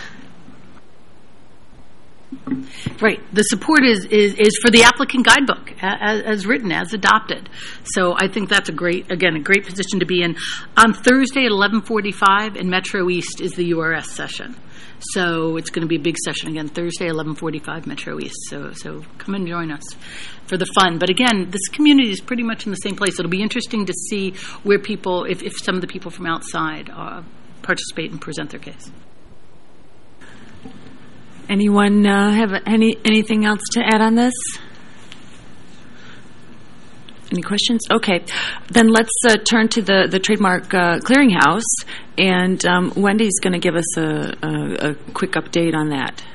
Right. The support is for the applicant guidebook as written, as adopted. So I think that's a great position to be in. On Thursday at 11:45 in Metro East is the URS session. So it's going to be a big session again, Thursday, 11:45 Metro East. So come and join us for the fun. But again, this community is pretty much in the same place. It'll be interesting to see where people, if some of the people from outside participate and present their case. Anyone have anything else to add on this? Any questions? Okay. Then let's turn to the Trademark Clearinghouse, and Wendy's going to give us a quick update on that.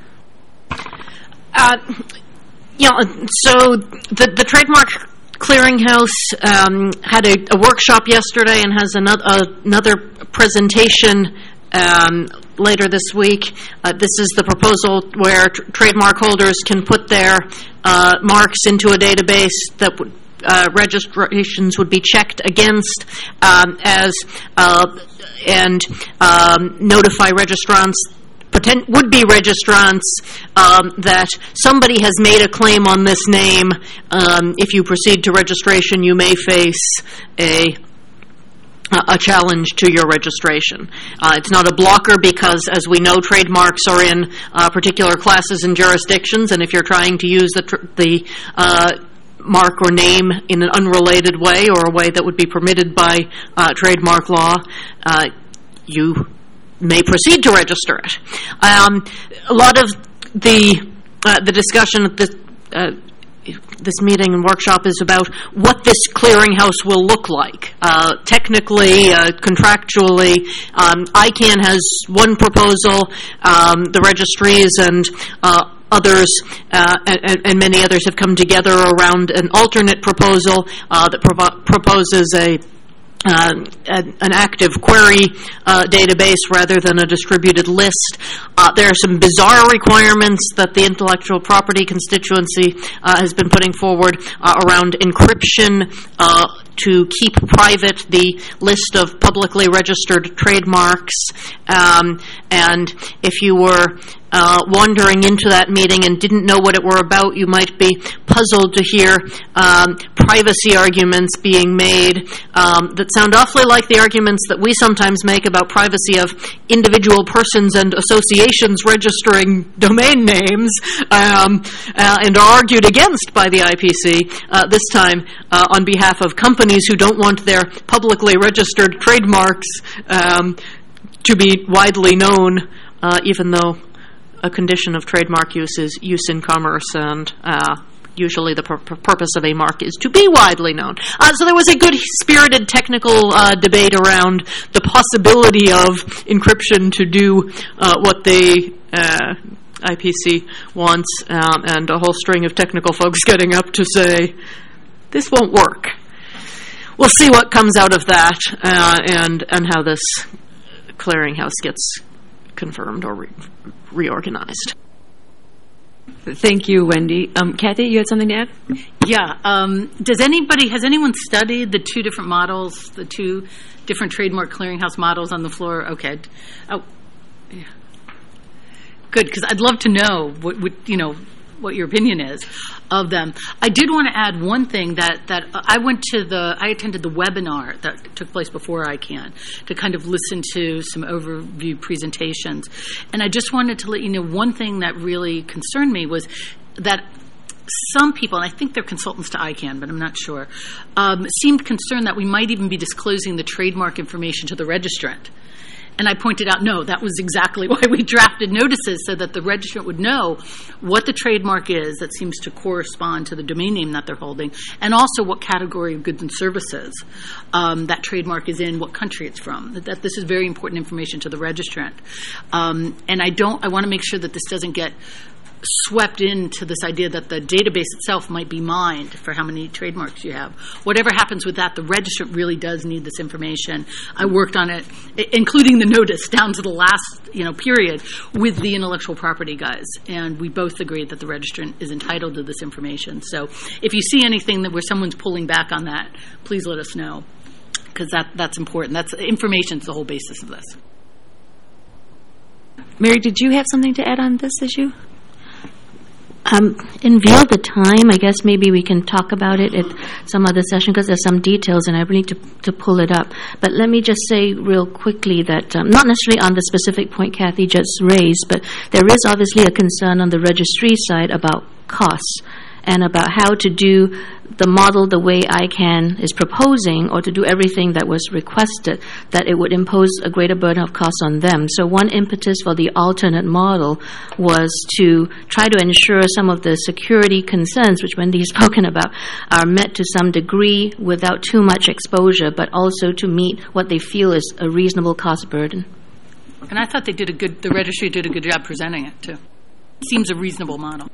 So the Trademark Clearinghouse had a workshop yesterday and has another presentation later this week. This is the proposal where trademark holders can put their marks into a database that would registrations would be checked against and notify registrants would-be registrants that somebody has made a claim on this name. If you proceed to registration, you may face a challenge to your registration. It's not a blocker because, as we know, trademarks are in particular classes and jurisdictions, and if you're trying to use the mark or name in an unrelated way or a way that would be permitted by trademark law, you may proceed to register it. A lot of the discussion at this meeting and workshop is about what this clearinghouse will look like. Technically, contractually, ICANN has one proposal. The registries and others and many others have come together around an alternate proposal that proposes an active query database rather than a distributed list. There are some bizarre requirements that the intellectual property constituency has been putting forward around encryption to keep private the list of publicly registered trademarks. And if you were wandering into that meeting and didn't know what it were about, you might be puzzled to hear privacy arguments being made that sound awfully like the arguments that we sometimes make about privacy of individual persons and associations registering domain names, and are argued against by the IPC, this time on behalf of companies who don't want their publicly registered trademarks to be widely known, even though a condition of trademark use is use in commerce, and usually the purpose of a mark is to be widely known. So there was a good spirited technical debate around the possibility of encryption to do what the IPC wants, and a whole string of technical folks getting up to say, this won't work. We'll see what comes out of that, and how this clearinghouse gets confirmed or reorganized. Thank you, Wendy. Kathy, you had something to add? Yeah. Has anyone studied the two different models, the two different trademark clearinghouse models on the floor? Okay. Oh, yeah. Good, because I'd love to know what your opinion is of them. I did want to add one thing that I attended the webinar that took place before ICANN to kind of listen to some overview presentations. And I just wanted to let you know one thing that really concerned me was that some people, and I think they're consultants to ICANN, but I'm not sure, seemed concerned that we might even be disclosing the trademark information to the registrant. And I pointed out, no, that was exactly why we drafted notices, so that the registrant would know what the trademark is that seems to correspond to the domain name that they're holding, and also what category of goods and services that trademark is in, what country it's from. That this is very important information to the registrant. And I want to make sure that this doesn't get swept into this idea that the database itself might be mined for how many trademarks you have. Whatever happens with that, the registrant really does need this information. I worked on it, including the notice, down to the last period with the intellectual property guys, and we both agreed that the registrant is entitled to this information. So if you see anything where someone's pulling back on that, please let us know, because that's important. That's information's the whole basis of this. Mary, did you have something to add on this issue? In view of the time, I guess maybe we can talk about it at some other session, because there's some details and I really need to pull it up. But let me just say real quickly that, not necessarily on the specific point Kathy just raised, but there is obviously a concern on the registry side about costs and about how to do the model the way ICANN is proposing, or to do everything that was requested, that it would impose a greater burden of costs on them. So one impetus for the alternate model was to try to ensure some of the security concerns, which Wendy has spoken about, are met to some degree without too much exposure, but also to meet what they feel is a reasonable cost burden. And I thought the registry did a good job presenting it, too. Seems a reasonable model.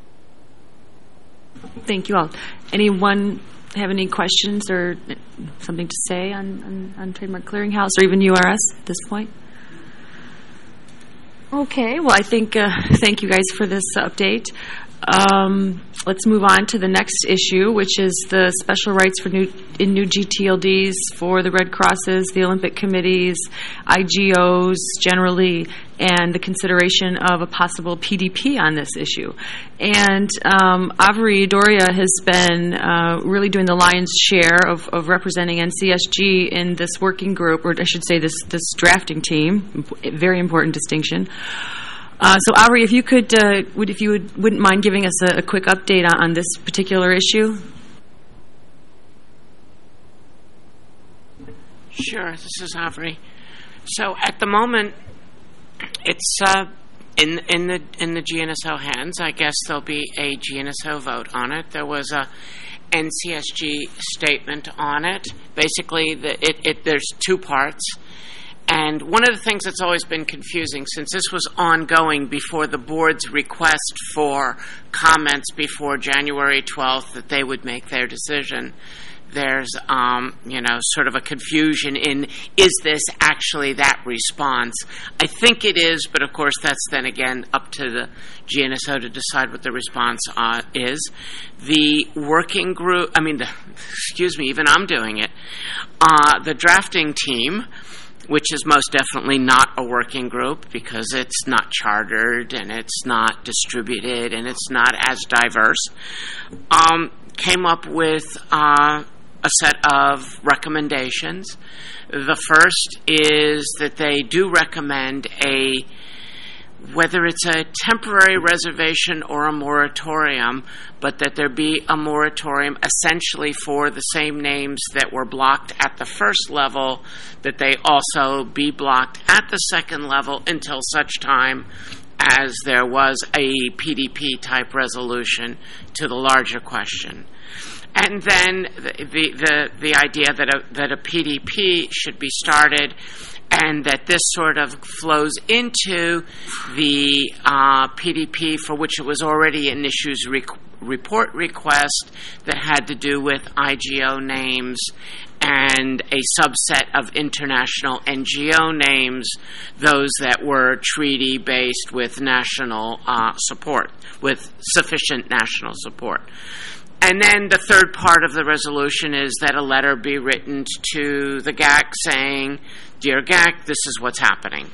Thank you all. Anyone have any questions or something to say on Trademark Clearinghouse or even URS at this point? Okay, well, I think thank you guys for this update. let's move on to the next issue, which is the special rights for new GTLDs for the Red Crosses, the Olympic committees, IGOs generally, and the consideration of a possible PDP on this issue. And Avery Doria has been really doing the lion's share of representing NCSG in this working group, or I should say this drafting team. Very important distinction. So, Avery, if you could, wouldn't mind giving us a quick update on this particular issue? Sure. This is Avery. So, at the moment, it's in the GNSO hands. I guess there'll be a GNSO vote on it. There was a NCSG statement on it. Basically, there's two parts. And one of the things that's always been confusing, since this was ongoing before the board's request for comments before January 12th that they would make their decision, there's, sort of a confusion in, is this actually that response? I think it is, but of course that's then again up to the GNSO to decide what the response is. The working group, even I'm doing it, the drafting team, which is most definitely not a working group because it's not chartered and it's not distributed and it's not as diverse, came up with a set of recommendations. The first is that they do recommend whether it's a temporary reservation or a moratorium, but that there be a moratorium essentially for the same names that were blocked at the first level, that they also be blocked at the second level until such time as there was a PDP-type resolution to the larger question. And then the idea that a PDP should be started, and that this sort of flows into the PDP for which it was already an issues report request that had to do with IGO names and a subset of international NGO names, those that were treaty-based with national support, with sufficient national support. And then the third part of the resolution is that a letter be written to the GAC saying, Dear GAC, this is what's happening.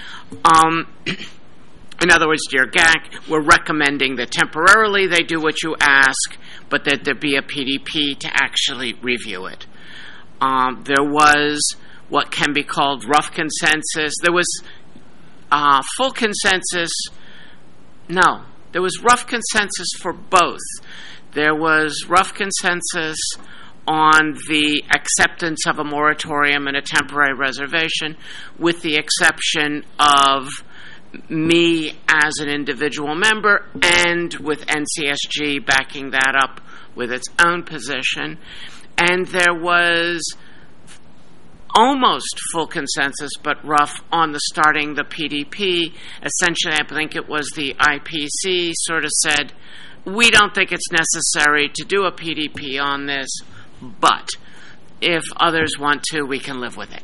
In other words, Dear GAC, we're recommending that temporarily they do what you ask, but that there be a PDP to actually review it. There was what can be called rough consensus. There was full consensus. No, there was rough consensus for both. There was rough consensus on the acceptance of a moratorium and a temporary reservation, with the exception of me as an individual member and with NCSG backing that up with its own position. And there was almost full consensus, but rough, on the starting the PDP. Essentially, I think it was the IPC sort of said, we don't think it's necessary to do a PDP on this, but if others want to, we can live with it.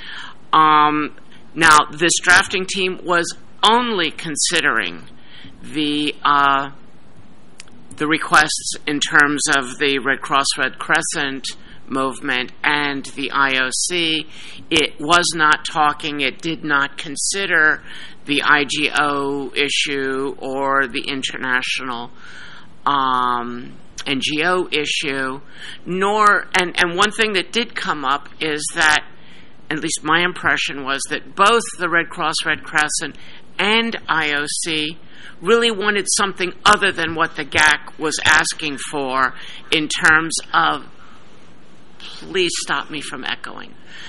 Now, this drafting team was only considering the requests in terms of the Red Cross Red Crescent movement and the IOC. It was not talking, it did not consider the IGO issue or the international NGO issue, nor, and one thing that did come up is that, at least my impression was that both the Red Cross Red Crescent and IOC really wanted something other than what the GAC was asking for in terms of, please stop me from echoing.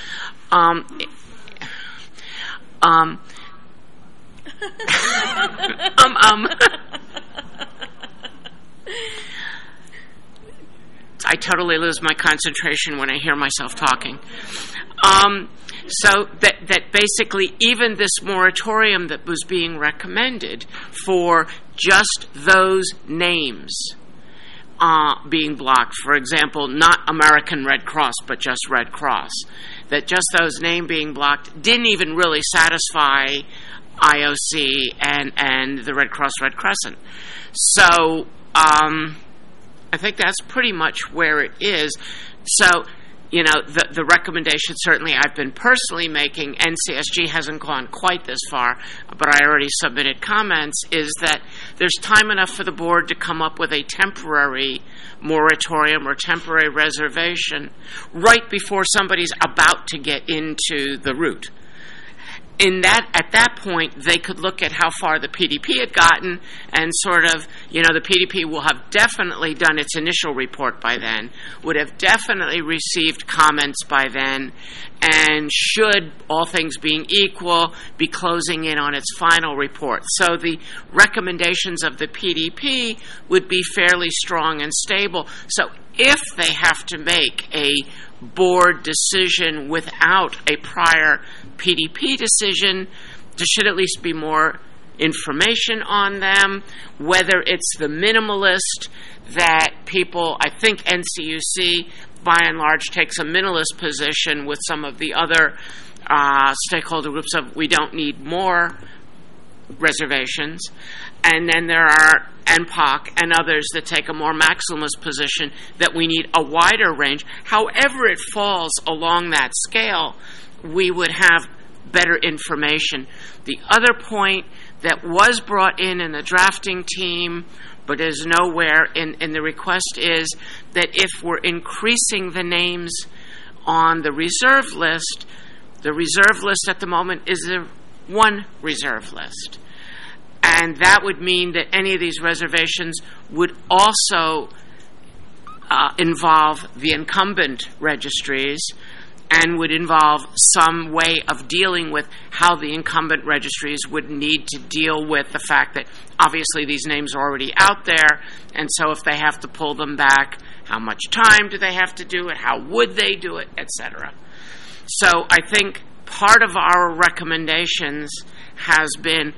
I totally lose my concentration when I hear myself talking. So that basically even this moratorium that was being recommended for just those names being blocked, for example, not American Red Cross, but just Red Cross, that just those names being blocked didn't even really satisfy IOC and the Red Cross Red Crescent. So I think that's pretty much where it is. So, you know, the recommendation certainly I've been personally making, NCSG hasn't gone quite this far, but I already submitted comments, is that there's time enough for the board to come up with a temporary moratorium or temporary reservation right before somebody's about to get into the route. At that point, they could look at how far the PDP had gotten and sort of, you know, the PDP will have definitely done its initial report by then, would have definitely received comments by then, and should, all things being equal, be closing in on its final report. So the recommendations of the PDP would be fairly strong and stable. So if they have to make a board decision without a prior PDP decision, there should at least be more information on them, whether it's the minimalist that people, I think NCUC by and large takes a minimalist position with some of the other stakeholder groups of we don't need more reservations. And then there are NPOC and others that take a more maximalist position that we need a wider range. However it falls along that scale, we would have better information. The other point that was brought in the drafting team but is nowhere in the request is that if we're increasing the names on the reserve list at the moment is one reserve list. And that would mean that any of these reservations would also involve the incumbent registries and would involve some way of dealing with how the incumbent registries would need to deal with the fact that obviously these names are already out there, and so if they have to pull them back, how much time do they have to do it, how would they do it, etc. So I think part of our recommendations has been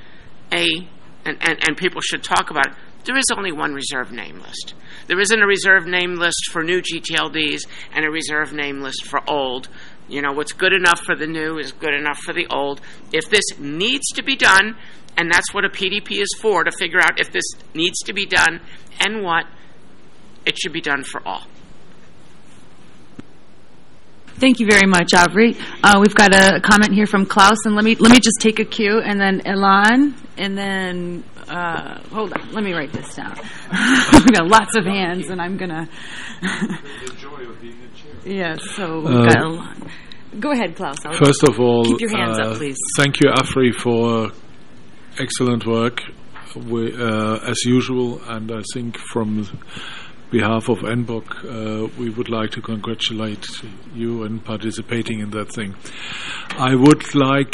and people should talk about it, there is only one reserve name list. There isn't a reserve name list for new GTLDs and a reserve name list for old. You know, what's good enough for the new is good enough for the old. If this needs to be done, and that's what a PDP is for, to figure out if this needs to be done and what, it should be done for all. Thank you very much, Avri. We've got a comment here from Klaus, and let me just take a cue, and then Elan, and then hold on, let me write this down. We've got lots of hands, and I'm gonna. The joy of being a chair. Yes, so we've got Elan. Go ahead, Klaus. First of all, keep your hands up, please. Thank you, Afri, for excellent work, as usual, and I think from behalf of NPOC, we would like to congratulate you in participating in that thing. I would like,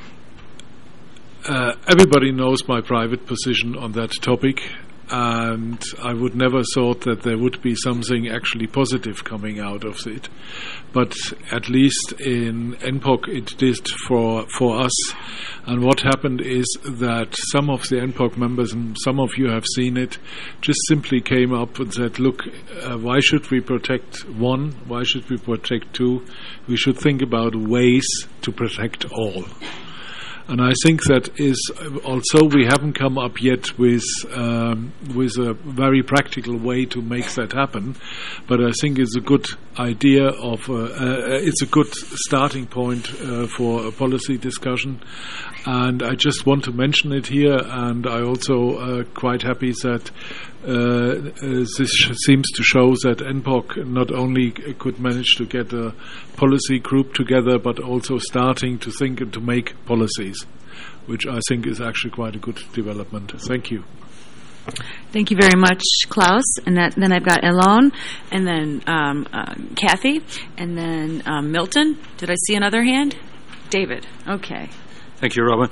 everybody knows my private position on that topic, and I would never thought that there would be something actually positive coming out of it. But at least in NPOC it did for us. And what happened is that some of the NPOC members, and some of you have seen it, just simply came up and said, look, why should we protect one? Why should we protect two? We should think about ways to protect all. And I think that is, also we haven't come up yet with a very practical way to make that happen, but I think it's a good idea of, it's a good starting point for a policy discussion. And I just want to mention it here, and I also quite happy that this seems to show that NPOC not only could manage to get a policy group together, but also starting to think and to make policies, which I think is actually quite a good development. Thank you. Thank you very much, Klaus. And then I've got Elon, and then Kathy, and then Milton. Did I see another hand? David. Okay. Thank you, Robin.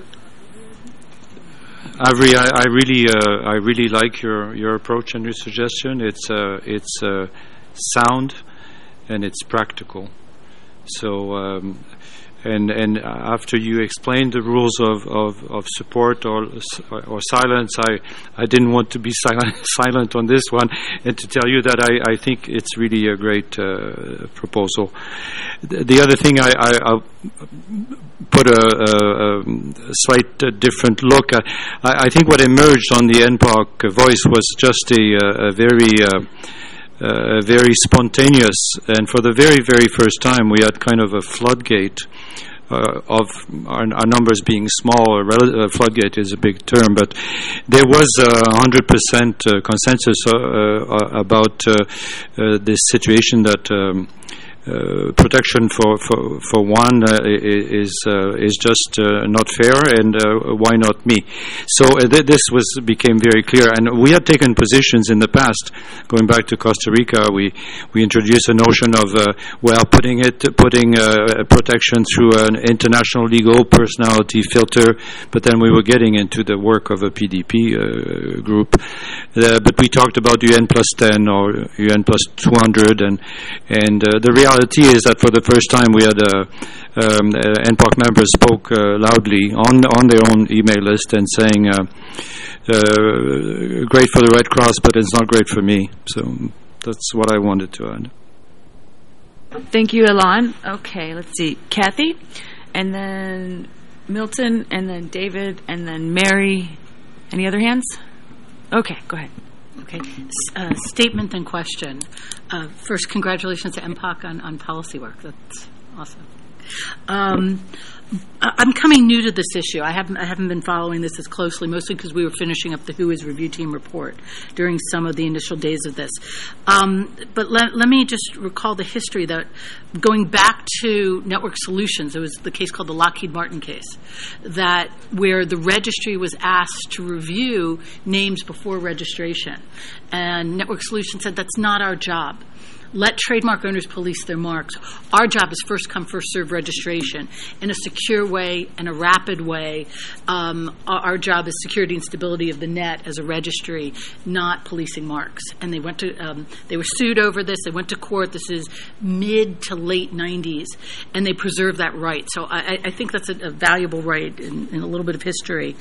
Avri, I really like your approach and your suggestion. It's sound and it's practical. So And after you explained the rules of support or silence, I didn't want to be silent on this one, and to tell you that I think it's really a great proposal. The other thing, I'll put a slight different look. I think what emerged on the NPOC voice was just a very spontaneous, and for the very, very first time, we had kind of a floodgate of our numbers being small. Floodgate is a big term, but there was 100% consensus about this situation that protection for one is just not fair, and why not me? So this became very clear, and we had taken positions in the past. Going back to Costa Rica, we introduced a notion of putting protection through an international legal personality filter, but then we were getting into the work of a PDP group. But we talked about UN plus 10 or UN plus 200, and the reality is that for the first time we had NPOC members spoke loudly on their own email list and saying, great for the Red Cross, but it's not great for me. So that's what I wanted to add. Thank you, Alon. Okay, let's see. Kathy, and then Milton, and then David, and then Mary. Any other hands? Okay, go ahead. Okay. Statement and question. First, congratulations to MPOC on policy work. That's awesome. I'm coming new to this issue. I haven't been following this as closely, mostly because we were finishing up the WHO is Review Team report during some of the initial days of this. But let me just recall the history that going back to Network Solutions, there was the case called the Lockheed Martin case, where the registry was asked to review names before registration. And Network Solutions said, that's not our job. Let trademark owners police their marks. Our job is first come, first serve registration in a secure way and a rapid way. Our job is security and stability of the net as a registry, not policing marks. And they went to, they were sued over this. They went to court. This is mid to late 90s, and they preserved that right. So I think that's a valuable right in a little bit of history.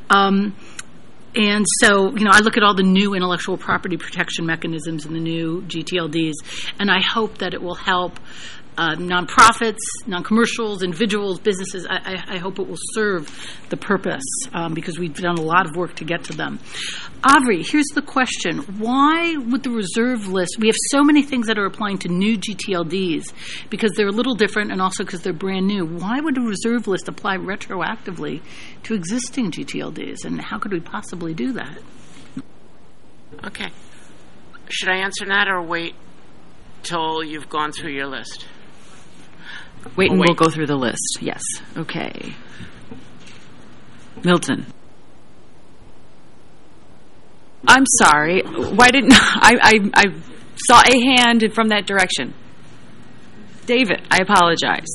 And so, I look at all the new intellectual property protection mechanisms in the new GTLDs, and I hope that it will help nonprofits, non-commercials, individuals, businesses. I hope it will serve the purpose because we've done a lot of work to get to them. Avri, here's the question. Why would the reserve list, we have so many things that are applying to new GTLDs because they're a little different and also because they're brand new. Why would a reserve list apply retroactively to existing GTLDs, and how could we possibly do that? Okay. Should I answer that or wait till you've gone through your list? Wait, and we'll go through the list. Yes. Okay. Milton. I'm sorry. Why didn't I saw a hand from that direction. David, I apologize.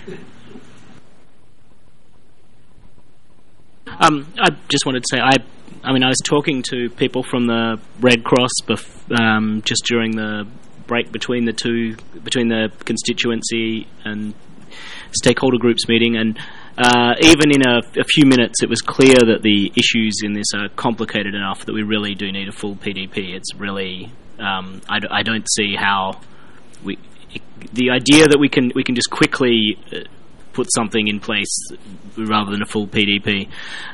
I just wanted to say I was talking to people from the Red Cross just during the break between the constituency and stakeholder groups meeting, and even in a few minutes it was clear that the issues in this are complicated enough that we really do need a full PDP. It's really I don't see how the idea that we can just quickly put something in place rather than a full PDP.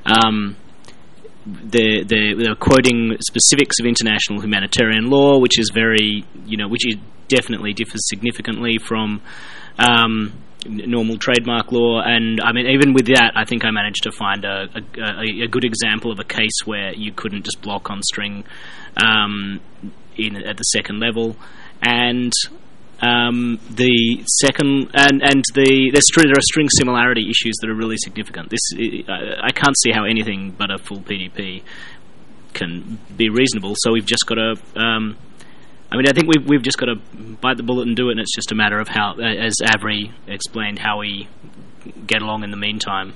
They're quoting specifics of international humanitarian law, which is which definitely differs significantly from normal trademark law. And even with that, I think I managed to find a good example of a case where you couldn't just block on string at the second level, and the second there are string similarity issues that are really significant. I can't see how anything but a full PDP can be reasonable. So we've just got to. I think we've just got to bite the bullet and do it. And it's just a matter of how, as Avri explained, how we get along in the meantime.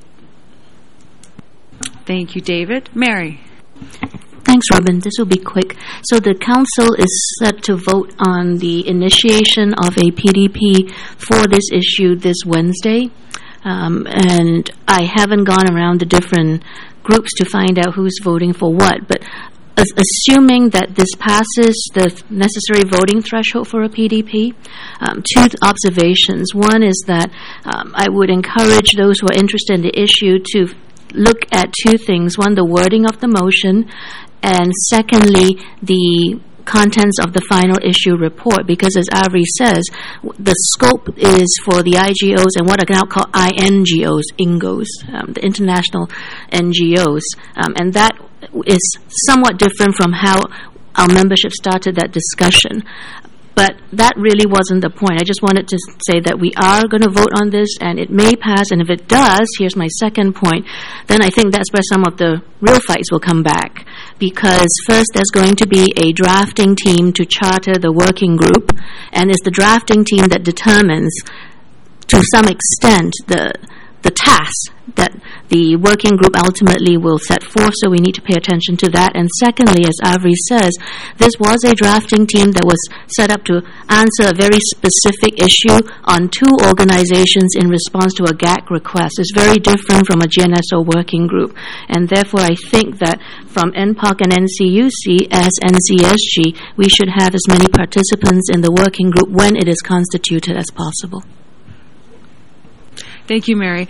Thank you, David. Mary. Thanks, Robin. This will be quick. So the Council is set to vote on the initiation of a PDP for this issue this Wednesday. and I haven't gone around the different groups to find out who's voting for what, but assuming that this passes the necessary voting threshold for a PDP, two observations. One is that I would encourage those who are interested in the issue to look at two things. One, the wording of the motion, and secondly, the contents of the final issue report, because as Avery says, the scope is for the IGOs and what are now called INGOs, the international NGOs, and that is somewhat different from how our membership started that discussion. But that really wasn't the point. I just wanted to say that we are going to vote on this, and it may pass, and if it does, here's my second point, then I think that's where some of the real fights will come back. Because first, there's going to be a drafting team to charter the working group, and it's the drafting team that determines, to some extent, the task that the working group ultimately will set forth, so we need to pay attention to that. And secondly, as Avery says, this was a drafting team that was set up to answer a very specific issue on two organizations in response to a GAC request. It's very different from a GNSO working group, and therefore I think that from NPOC and NCUC as NCSG, we should have as many participants in the working group when it is constituted as possible. Thank you, Mary.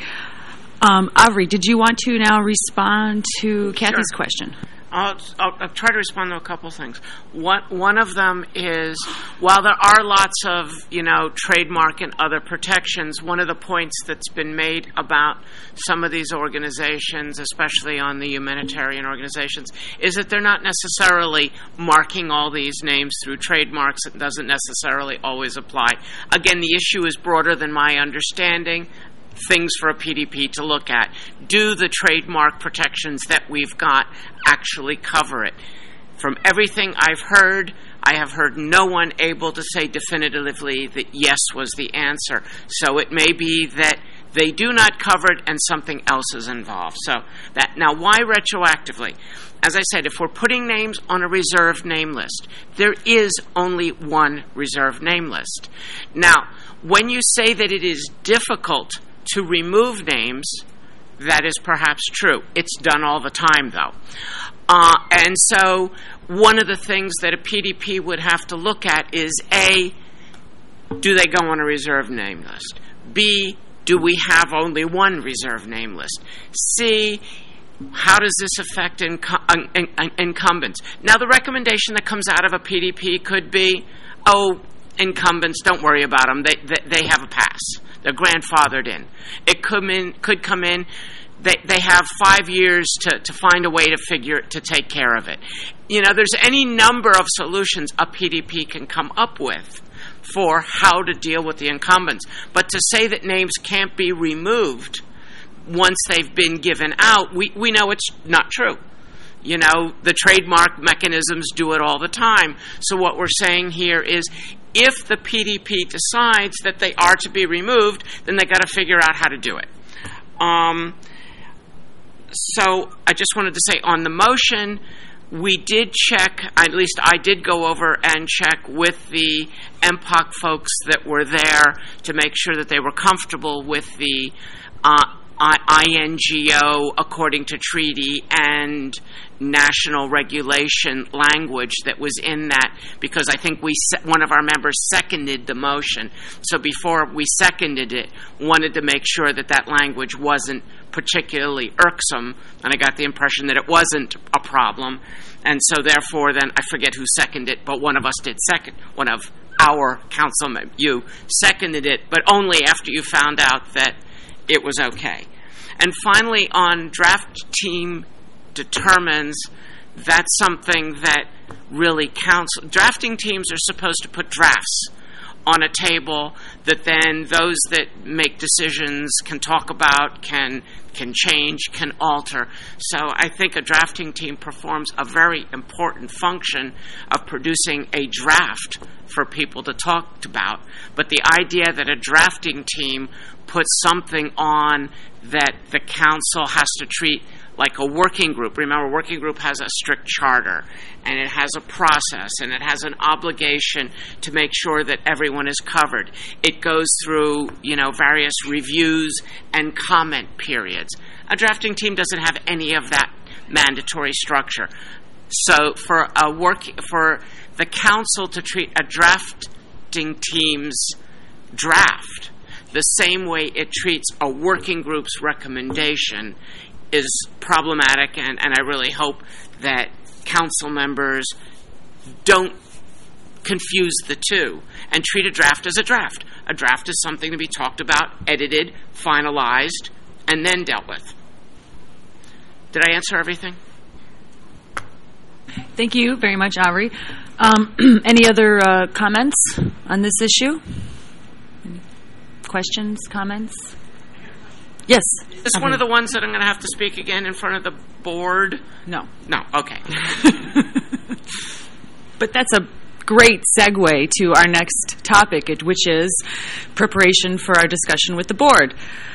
Avery, did you want to now respond to Kathy's question? I'll try to respond to a couple things. One of them is, while there are lots of, trademark and other protections, one of the points that's been made about some of these organizations, especially on the humanitarian organizations, is that they're not necessarily marking all these names through trademarks. It doesn't necessarily always apply. Again, the issue is broader than my understanding. Things for a PDP to look at. Do the trademark protections that we've got actually cover it? From everything I've heard, I have heard no one able to say definitively that yes was the answer. So it may be that they do not cover it and something else is involved. So that now, why retroactively? As I said, if we're putting names on a reserved name list, there is only one reserved name list. Now, when you say that it is difficult to remove names, that is perhaps true. It's done all the time, though. And so one of the things that a PDP would have to look at is, A, do they go on a reserved name list? B, do we have only one reserved name list? C, how does this affect incumbents? Now, the recommendation that comes out of a PDP could be, incumbents, don't worry about them. They have a pass. They're grandfathered in. It could come in. They have 5 years to find a way to take care of it. There's any number of solutions a PDP can come up with for how to deal with the incumbents. But to say that names can't be removed once they've been given out, we know it's not true. The trademark mechanisms do it all the time. So what we're saying here is, if the PDP decides that they are to be removed, then they got to figure out how to do it. So I just wanted to say, on the motion, we did check, at least I did go over and check with the MPOC folks that were there to make sure that they were comfortable with the INGO according to treaty and national regulation language that was in that, because I think one of our members seconded the motion. So before we seconded it, wanted to make sure that language wasn't particularly irksome, and I got the impression that it wasn't a problem. And so therefore then, I forget who seconded it, but one of us did second, one of our councilmen, you seconded it, but only after you found out that it was okay. And finally, on draft team determines, that's something that really counts. Drafting teams are supposed to put drafts on a table that then those that make decisions can talk about, can change, can alter. So I think a drafting team performs a very important function of producing a draft for people to talk about. But the idea that a drafting team puts something on that the council has to treat like a working group. Remember, a working group has a strict charter, and it has a process, and it has an obligation to make sure that everyone is covered. It goes through, various reviews and comment periods. A drafting team doesn't have any of that mandatory structure. So for the council to treat a drafting team's draft the same way it treats a working group's recommendation is problematic, and I really hope that council members don't confuse the two and treat a draft as a draft. A draft is something to be talked about, edited, finalized, and then dealt with. Did I answer everything? Thank you very much, Aubrey. Any other comments on this issue? Any questions, comments? Yes. Is this one of the ones that I'm going to have to speak again in front of the board? No. No, okay. But that's a great segue to our next topic, which is preparation for our discussion with the board.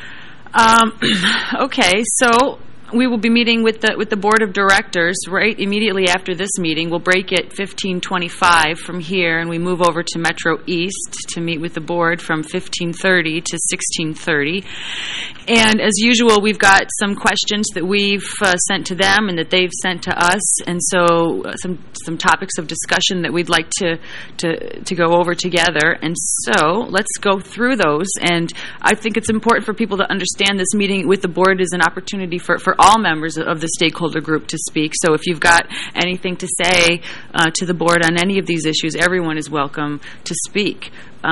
Okay, so we will be meeting with the board of directors right immediately after this meeting. We'll break at 15:25 from here, and we move over to Metro East to meet with the board from 15:30 to 16:30. And as usual, we've got some questions that we've sent to them and that they've sent to us, and so some topics of discussion that we'd like to go over together. And so let's go through those. And I think it's important for people to understand this meeting with the board is an opportunity for all members of the stakeholder group to speak. So if you've got anything to say to the board on any of these issues, everyone is welcome to speak.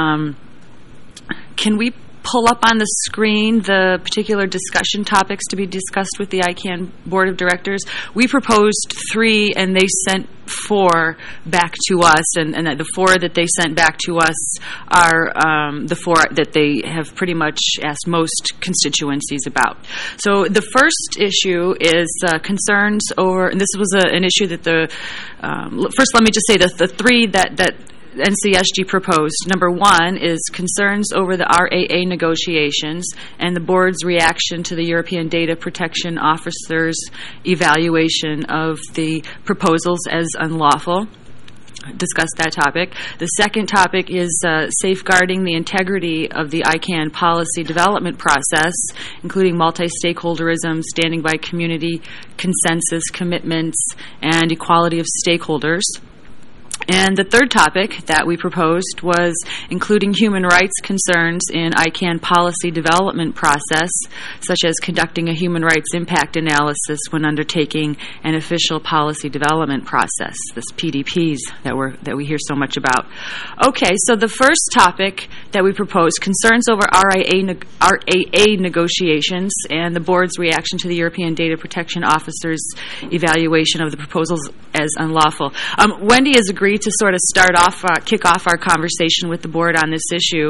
Can we pull up on the screen the particular discussion topics to be discussed with the ICANN Board of Directors? We proposed 3, and they sent 4 back to us, and the 4 that they sent back to us are the 4 that they have pretty much asked most constituencies about. So the first issue is concerns over, and this was an issue that first let me just say the 3 that NCSG proposed. Number 1 is concerns over the RAA negotiations and the board's reaction to the European Data Protection Officer's evaluation of the proposals as unlawful. Discussed that topic. The second topic is safeguarding the integrity of the ICANN policy development process, including multi-stakeholderism, standing by community consensus commitments, and equality of stakeholders. And the third topic that we proposed was including human rights concerns in ICANN policy development process, such as conducting a human rights impact analysis when undertaking an official policy development process, this PDPs that we hear so much about. Okay, so the first topic that we proposed, concerns over RAA negotiations and the board's reaction to the European Data Protection Officer's evaluation of the proposals as unlawful. Wendy has agreed to sort of kick off our conversation with the board on this issue.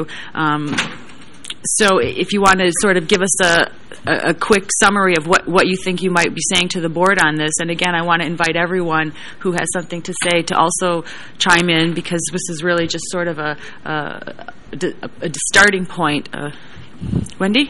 So if you want to sort of give us a quick summary of what you think you might be saying to the board on this. And again, I want to invite everyone who has something to say to also chime in, because this is really just sort of a starting point. Wendy?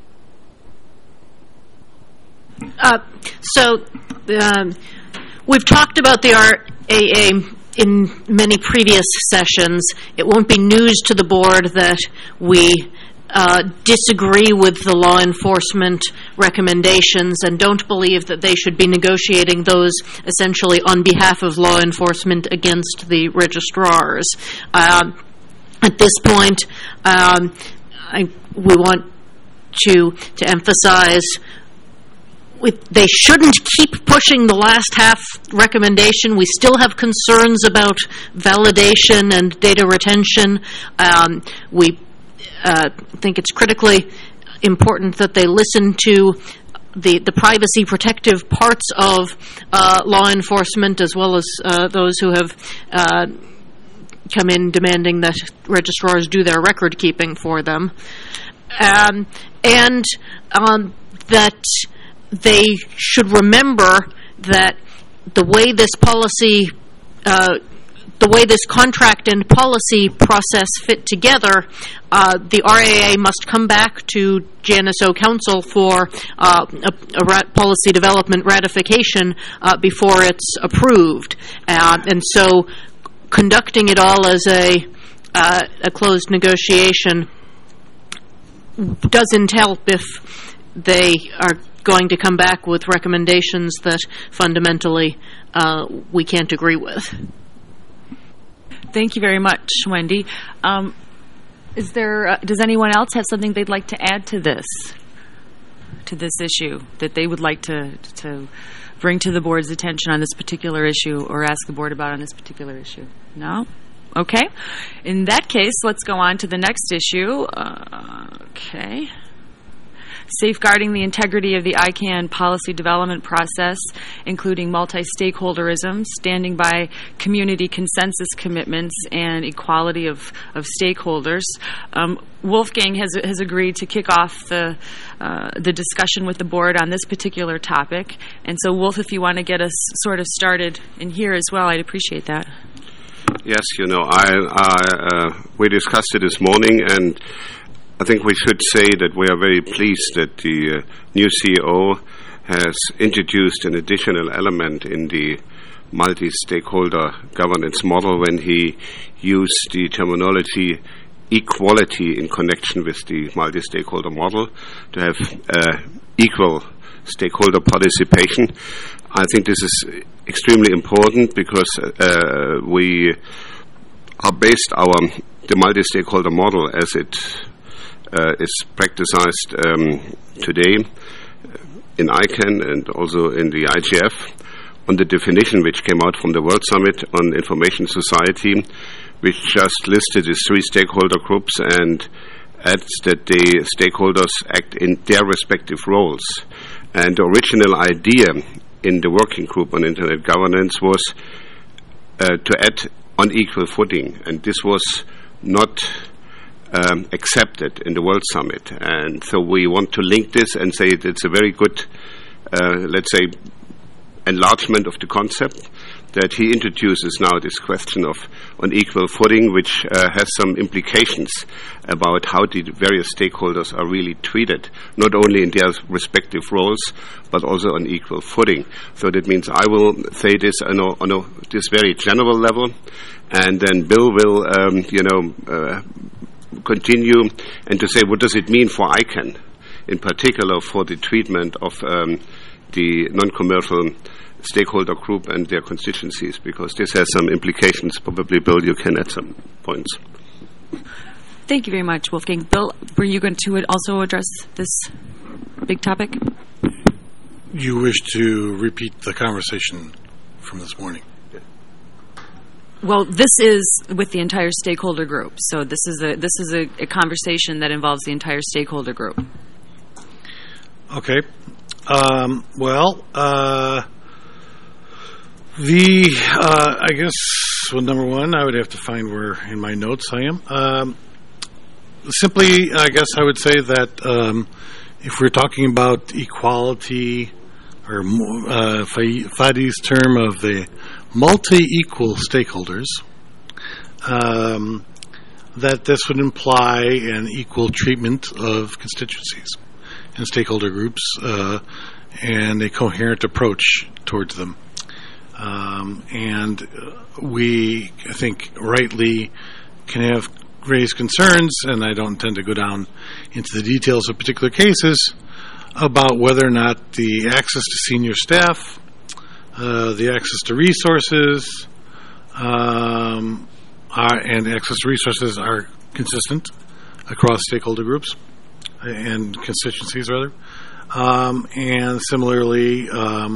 We've talked about the RAA in many previous sessions. It won't be news to the board that we disagree with the law enforcement recommendations and don't believe that they should be negotiating those essentially on behalf of law enforcement against the registrars. At this point, we want to emphasize they shouldn't keep pushing the last half recommendation. We still have concerns about validation and data retention. We think it's critically important that they listen to the privacy protective parts of law enforcement, as well as those who have come in demanding that registrars do their record keeping for them. And that they should remember that the way this policy the way this contract and policy process fit together, the RAA must come back to JNSO Council for policy development ratification before it's approved. And so conducting it all as a closed negotiation doesn't help if they are going to come back with recommendations that fundamentally we can't agree with. Thank you very much, Wendy. Does anyone else have something they'd like to add to this issue that they would like to bring to the board's attention on this particular issue or ask the board about on this particular issue? No? Okay. In that case, let's go on to the next issue. Okay. Safeguarding the integrity of the ICANN policy development process, including multi-stakeholderism, standing by community consensus commitments, and equality of stakeholders. Wolfgang has agreed to kick off the discussion with the board on this particular topic. And so, Wolf, if you want to get us sort of started in here as well, I'd appreciate that. Yes, we discussed it this morning, and I think we should say that we are very pleased that the new CEO has introduced an additional element in the multi-stakeholder governance model when he used the terminology equality in connection with the multi-stakeholder model to have equal stakeholder participation. I think this is extremely important because we are based the multi-stakeholder model as it is practiced today in ICANN and also in the IGF on the definition which came out from the World Summit on Information Society, which just listed as 3 stakeholder groups and adds that the stakeholders act in their respective roles. And the original idea in the working group on Internet governance was to add on equal footing, and this was not accepted in the World Summit. And so we want to link this and say it's a very good, let's say, enlargement of the concept that he introduces now this question of on equal footing, which has some implications about how the various stakeholders are really treated, not only in their respective roles, but also on equal footing. So that means I will say this on this very general level, and then Bill will, continue and to say what does it mean for ICANN, in particular for the treatment of the non-commercial stakeholder group and their constituencies, because this has some implications. Probably, Bill, you can add some points. Thank you very much, Wolfgang. Bill, were you going to also address this big topic? You wish to repeat the conversation from this morning? Well, this is with the entire stakeholder group. So this is a conversation that involves the entire stakeholder group. Okay. I guess, number one, I would have to find where in my notes I am. Simply, I guess I would say that if we're talking about equality, or Fadi's term of the multi-equal stakeholders, that this would imply an equal treatment of constituencies and stakeholder groups and a coherent approach towards them. And we, I think, rightly can have raised concerns, and I don't intend to go down into the details of particular cases, about whether or not the access to senior staff, the access to resources, and access to resources are consistent across stakeholder groups and constituencies, rather. And similarly,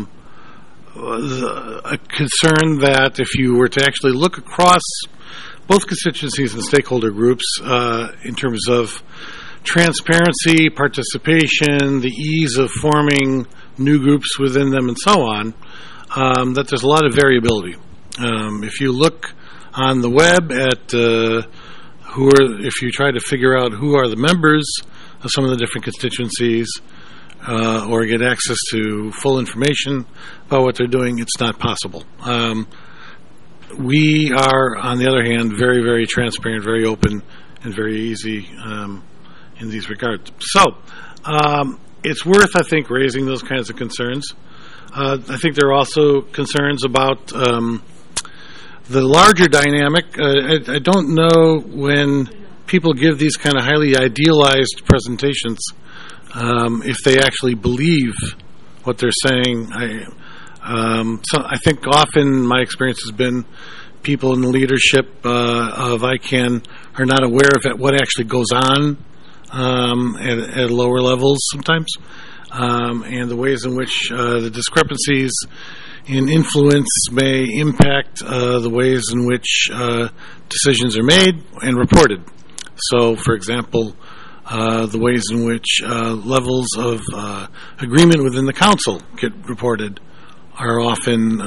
a concern that if you were to actually look across both constituencies and stakeholder groups in terms of transparency, participation, the ease of forming new groups within them, and so on, that there's a lot of variability. If you look on the web at if you try to figure out who are the members of some of the different constituencies, or get access to full information about what they're doing, it's not possible. we are, on the other hand, very, very transparent, very open, and very easy in these regards. So, it's worth, I think, raising those kinds of concerns. I think there are also concerns about the larger dynamic. I don't know when people give these kind of highly idealized presentations if they actually believe what they're saying. So I think often my experience has been people in the leadership of ICANN are not aware of what actually goes on at lower levels sometimes, and the ways in which the discrepancies in influence may impact the ways in which decisions are made and reported. So, for example, the ways in which levels of agreement within the council get reported are often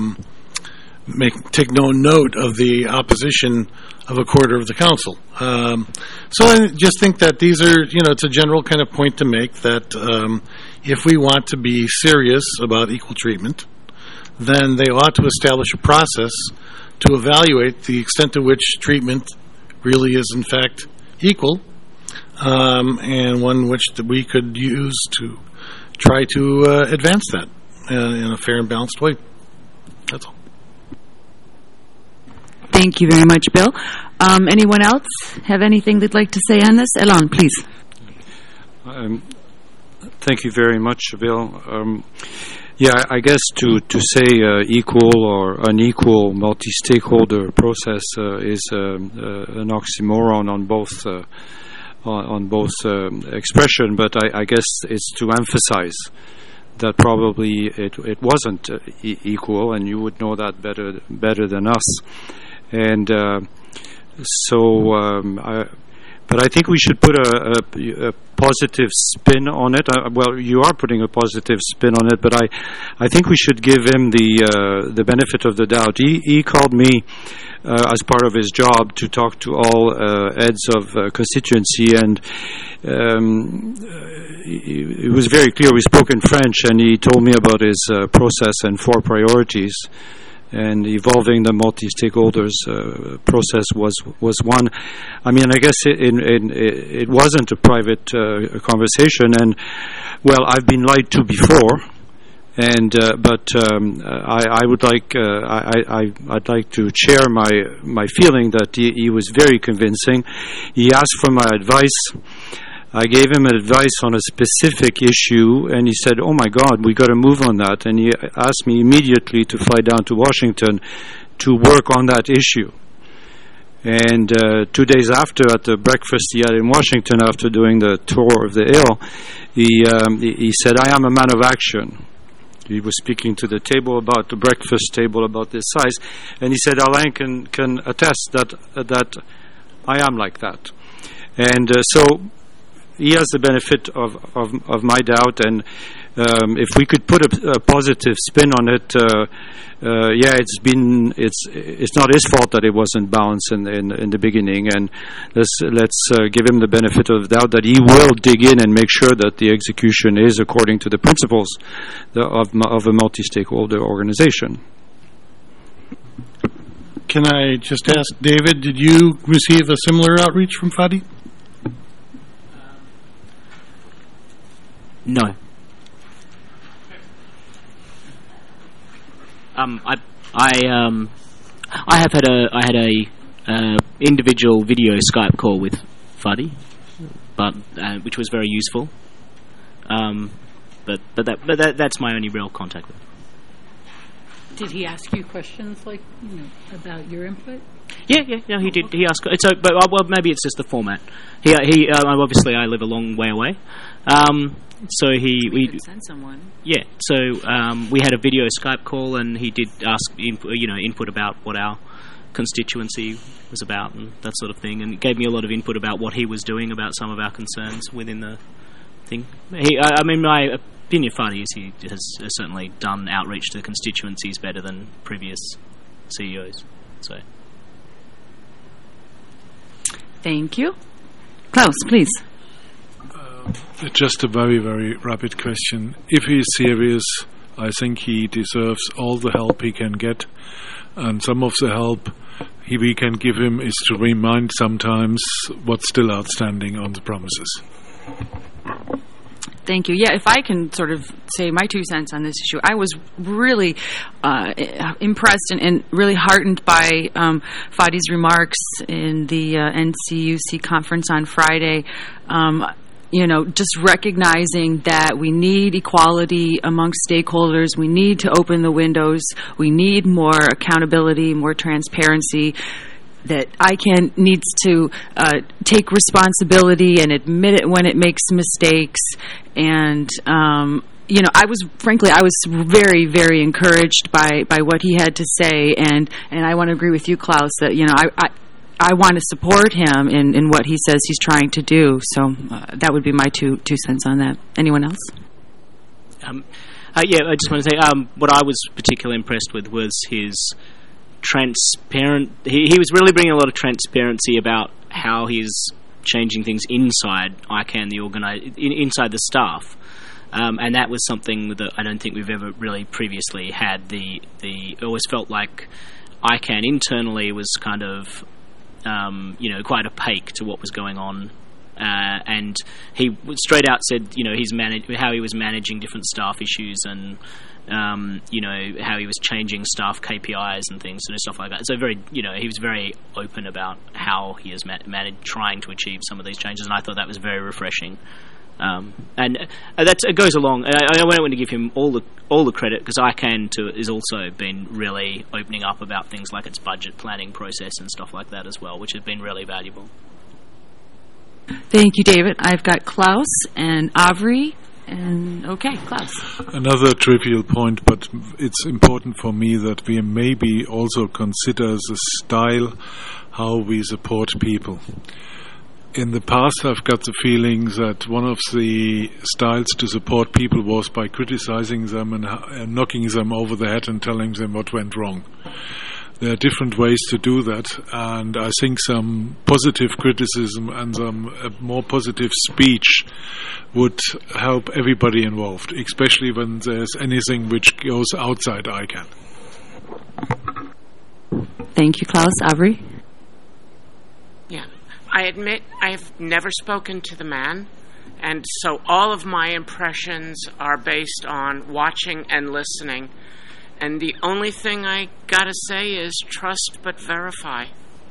take no note of the opposition of a quarter of the council. So I just think that these are, it's a general kind of point to make that if we want to be serious about equal treatment, then they ought to establish a process to evaluate the extent to which treatment really is in fact equal, and one which we could use to try to advance that in a fair and balanced way. That's all. Thank you very much, Bill. Anyone else have anything they'd like to say on this? Elon, please. Thank you very much, Bill. I guess to say equal or unequal multi-stakeholder process is an oxymoron on both expression, but I guess it's to emphasize that probably it wasn't equal, and you would know that better than us. And but I think we should put a positive spin on it. Well, you are putting a positive spin on it, but I think we should give him the benefit of the doubt. He called me as part of his job to talk to all heads of constituency, and it was very clear. We spoke in French, and he told me about his process and 4 priorities. And evolving the multi-stakeholders process was one. I mean, I guess it wasn't a private conversation, and well, I've been lied to before, and but I would like I'd like to share my feeling that he was very convincing. He asked for my advice. I gave him advice on a specific issue, and he said, "Oh my God, we got to move on that." And he asked me immediately to fly down to Washington to work on that issue. And 2 days after, at the breakfast he had in Washington, after doing the tour of the Hill, he said, "I am a man of action." He was speaking to the table about the breakfast table about this size, and he said, "Alain can attest that I am like that." And so he has the benefit of my doubt, and if we could put a positive spin on it, it's not his fault that it wasn't balanced in the beginning, and let's give him the benefit of the doubt that he will dig in and make sure that the execution is according to the principles of a multi-stakeholder organization. Can I just ask, David, did you receive a similar outreach from Fadi? No. I had a individual video Skype call with Fadi, but which was very useful. But that's my only real contact with him. Did he ask you questions like about your input? Yeah, he did. He asked. So, but well, maybe it's just the format. He obviously I live a long way away. So we could send someone. Yeah. So we had a video Skype call, and he did ask input about what our constituency was about and that sort of thing, and gave me a lot of input about what he was doing about some of our concerns within the thing. My opinion, Fadi, is he has certainly done outreach to the constituencies better than previous CEOs. So. Thank you. Klaus, please. Just a very, very rapid question. If he is serious I think he deserves all the help he can get, and some of the help we can give him is to remind sometimes what's still outstanding on the promises. Thank you. Yeah, if I can sort of say my 2 cents on this issue, I was really impressed and really heartened by Fadi's remarks in the NCUC conference on Friday. Just recognizing that we need equality amongst stakeholders. We need to open the windows. We need more accountability, more transparency. That ICANN needs to take responsibility and admit it when it makes mistakes. And, I was very, very encouraged by what he had to say. And I want to agree with you, Klaus, that, I want to support him in what he says he's trying to do. So that would be my two cents on that. Anyone else? I just want to say what I was particularly impressed with was his transparent. He was really bringing a lot of transparency about how he's changing things inside ICANN, inside the staff, and that was something that I don't think we've ever really previously had. It always felt like ICANN internally was kind of quite opaque to what was going on. And he straight out said, how he was managing different staff issues and, how he was changing staff KPIs and things and stuff like that. So he was very open about how he has managed trying to achieve some of these changes, and I thought that was very refreshing. It goes along. I don't want to give him all the credit because ICANN has also been really opening up about things like its budget planning process and stuff like that as well, which has been really valuable. Thank you, David. I've got Klaus and Avri. And okay, Klaus. Another trivial point, but it's important for me that we maybe also consider the style how we support people. In the past, I've got the feeling that one of the styles to support people was by criticizing them and knocking them over the head and telling them what went wrong. There are different ways to do that, and I think some positive criticism and some more positive speech would help everybody involved, especially when there's anything which goes outside ICANN. Thank you, Klaus. Avri? Yeah. I admit I've never spoken to the man, and so all of my impressions are based on watching and listening. And the only thing I gotta say is trust but verify.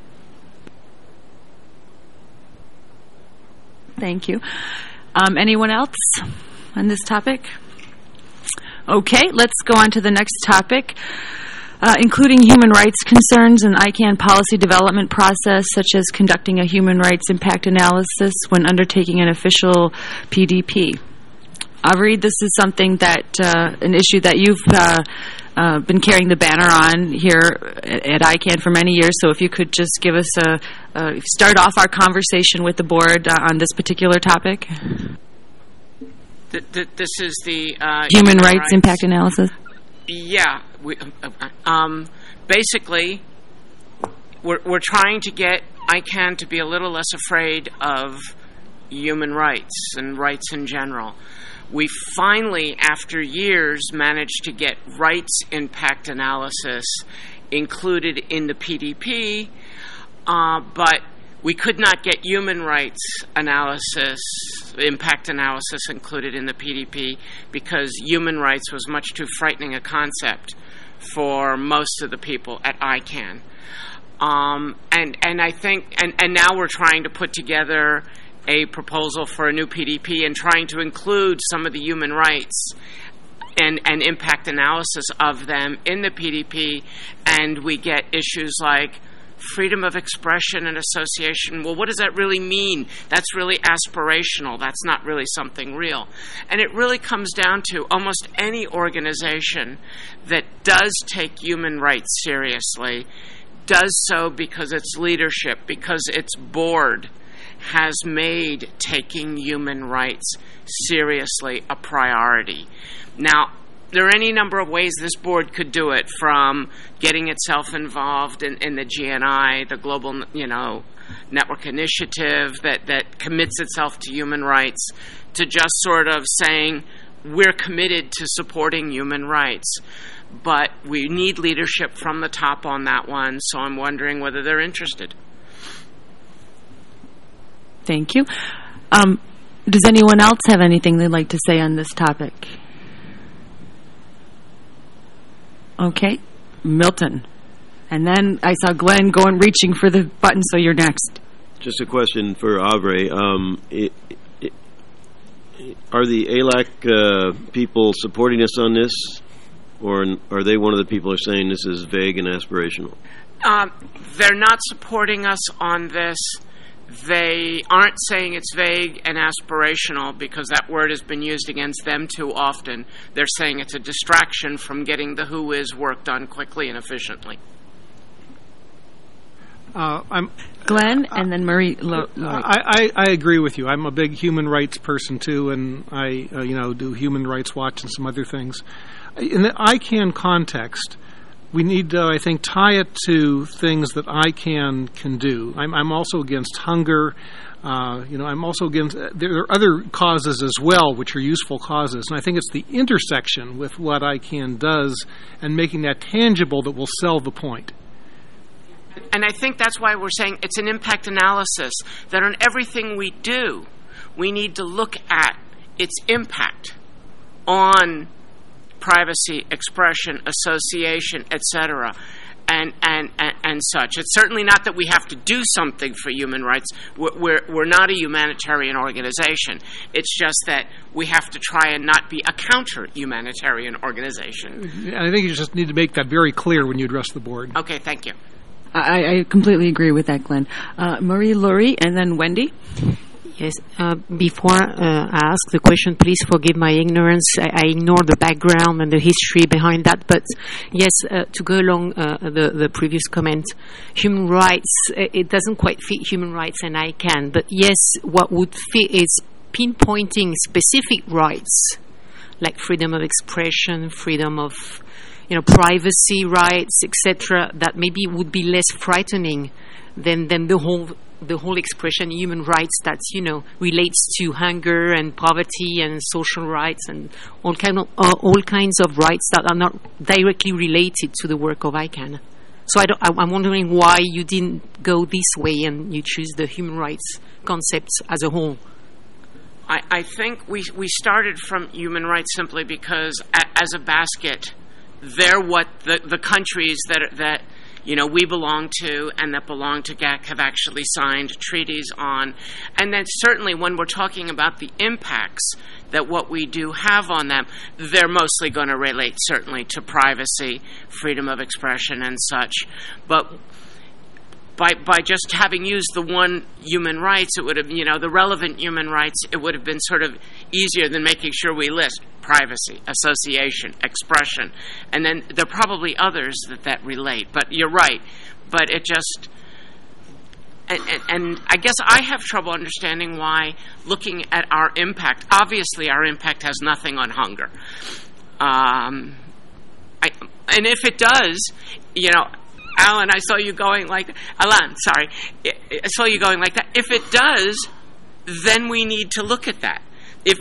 Thank you. Anyone else on this topic? Okay, let's go on to the next topic. Including human rights concerns and ICANN policy development process, such as conducting a human rights impact analysis when undertaking an official PDP. Avri, this is something that, an issue that you've been carrying the banner on here at ICANN for many years, so if you could just give us start off our conversation with the board on this particular topic. This is the human rights impact analysis? Yeah. Basically, we're trying to get ICANN to be a little less afraid of human rights and rights in general. We finally, after years, managed to get rights impact analysis included in the PDP, but we could not get human rights impact analysis included in the PDP because human rights was much too frightening a concept for most of the people at ICANN. And I think, and now we're trying to put together a proposal for a new PDP and trying to include some of the human rights and impact analysis of them in the PDP, and we get issues like freedom of expression and association. Well, what does that really mean? That's really aspirational. That's not really something real. And it really comes down to almost any organization that does take human rights seriously does so because its leadership, because its board has made taking human rights seriously a priority. Now, there are any number of ways this board could do it, from getting itself involved in the GNI, the Global, Network Initiative that commits itself to human rights, to just sort of saying, we're committed to supporting human rights, but we need leadership from the top on that one, so I'm wondering whether they're interested. Thank you. Does anyone else have anything they'd like to say on this topic? Okay, Milton. And then I saw Glenn reaching for the button, so you're next. Just a question for Aubrey. Are the ALAC people supporting us on this, or are they one of the people who are saying this is vague and aspirational? They're not supporting us on this. They aren't saying it's vague and aspirational because that word has been used against them too often. They're saying it's a distraction from getting the who is work done quickly and efficiently. Glenn and then Marie. I agree with you. I'm a big human rights person too, and I do Human Rights Watch and some other things. In the ICANN context, we need to, I think, tie it to things that ICANN can do. I'm also against hunger. I'm also against. There are other causes as well, which are useful causes, and I think it's the intersection with what ICANN does and making that tangible that will sell the point. And I think that's why we're saying it's an impact analysis, that on everything we do, we need to look at its impact on privacy, expression, association, etc., and such. It's certainly not that we have to do something for human rights. We're not a humanitarian organization. It's just that we have to try and not be a counter-humanitarian organization. And I think you just need to make that very clear when you address the board. Okay, thank you. I completely agree with that, Glenn. Marie-Laurie and then Wendy. Yes. Before I ask the question, please forgive my ignorance. I ignore the background and the history behind that. But yes, to go along the previous comment, human rights, it doesn't quite fit human rights and ICANN. But yes, what would fit is pinpointing specific rights, like freedom of expression, freedom of privacy rights, etc., that maybe would be less frightening than the whole expression human rights that relates to hunger and poverty and social rights and all kinds of rights that are not directly related to the work of ICANN. So I'm wondering why you didn't go this way and you choose the human rights concepts as a whole. I think we started from human rights simply because as a basket, they're what the countries that we belong to and that belong to GAC have actually signed treaties on. And then certainly when we're talking about the impacts that what we do have on them, they're mostly going to relate certainly to privacy, freedom of expression and such. But by just having used the one human rights, it would have, the relevant human rights, it would have been sort of easier than making sure we list privacy, association, expression. And then there are probably others that relate. But you're right. But it just... And I guess I have trouble understanding why looking at our impact, obviously our impact has nothing on hunger. And if it does, Alan, I saw you going like Alan, sorry. I saw you going like that. If it does, then we need to look at that. If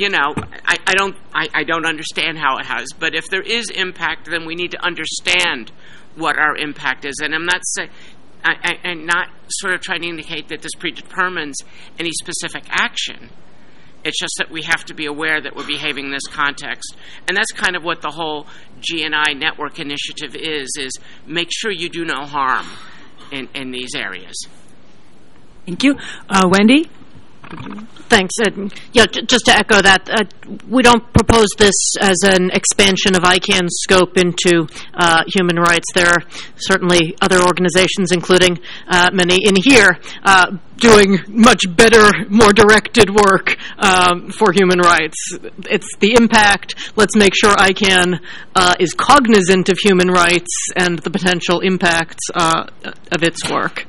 I don't understand how it has, but if there is impact, then we need to understand what our impact is. And I'm not saying, I'm not sort of trying to indicate that this predetermines any specific action. It's just that we have to be aware that we're behaving in this context. And that's kind of what the whole GNI network initiative is make sure you do no harm in these areas. Thank you. Wendy? Thanks. Just to echo that, we don't propose this as an expansion of ICANN's scope into human rights. There are certainly other organizations, including many in here, doing much better, more directed work for human rights. It's the impact. Let's make sure ICANN is cognizant of human rights and the potential impacts of its work.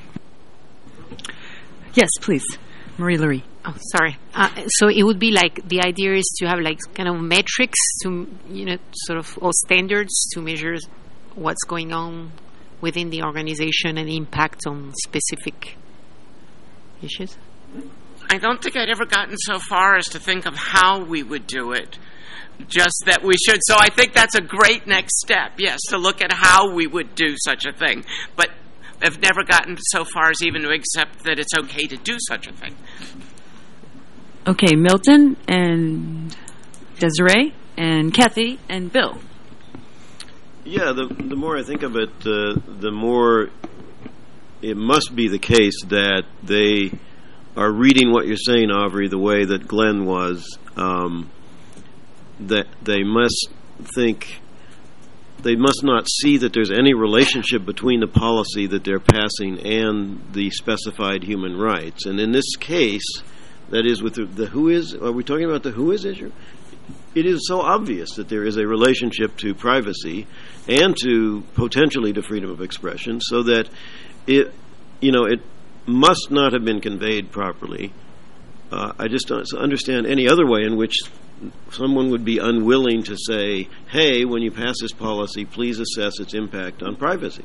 Yes, please. Marie-Laurie. Oh, sorry. So it would be like the idea is to have like kind of metrics to, sort of, or standards to measure what's going on within the organization and impact on specific issues? I don't think I'd ever gotten so far as to think of how we would do it, just that we should. So I think that's a great next step, yes, to look at how we would do such a thing. But I've never gotten so far as even to accept that it's okay to do such a thing. Okay, Milton and Desiree and Kathy and Bill. Yeah, the more I think of it, the more it must be the case that they are reading what you're saying, Aubrey, the way that Glenn was, that they must not see that there's any relationship between the policy that they're passing and the specified human rights. And in this case, that is with the who is, are we talking about the who is issue? It is so obvious that there is a relationship to privacy and to potentially to freedom of expression, so that it must not have been conveyed properly. I just don't understand any other way in which someone would be unwilling to say, hey, when you pass this policy, please assess its impact on privacy.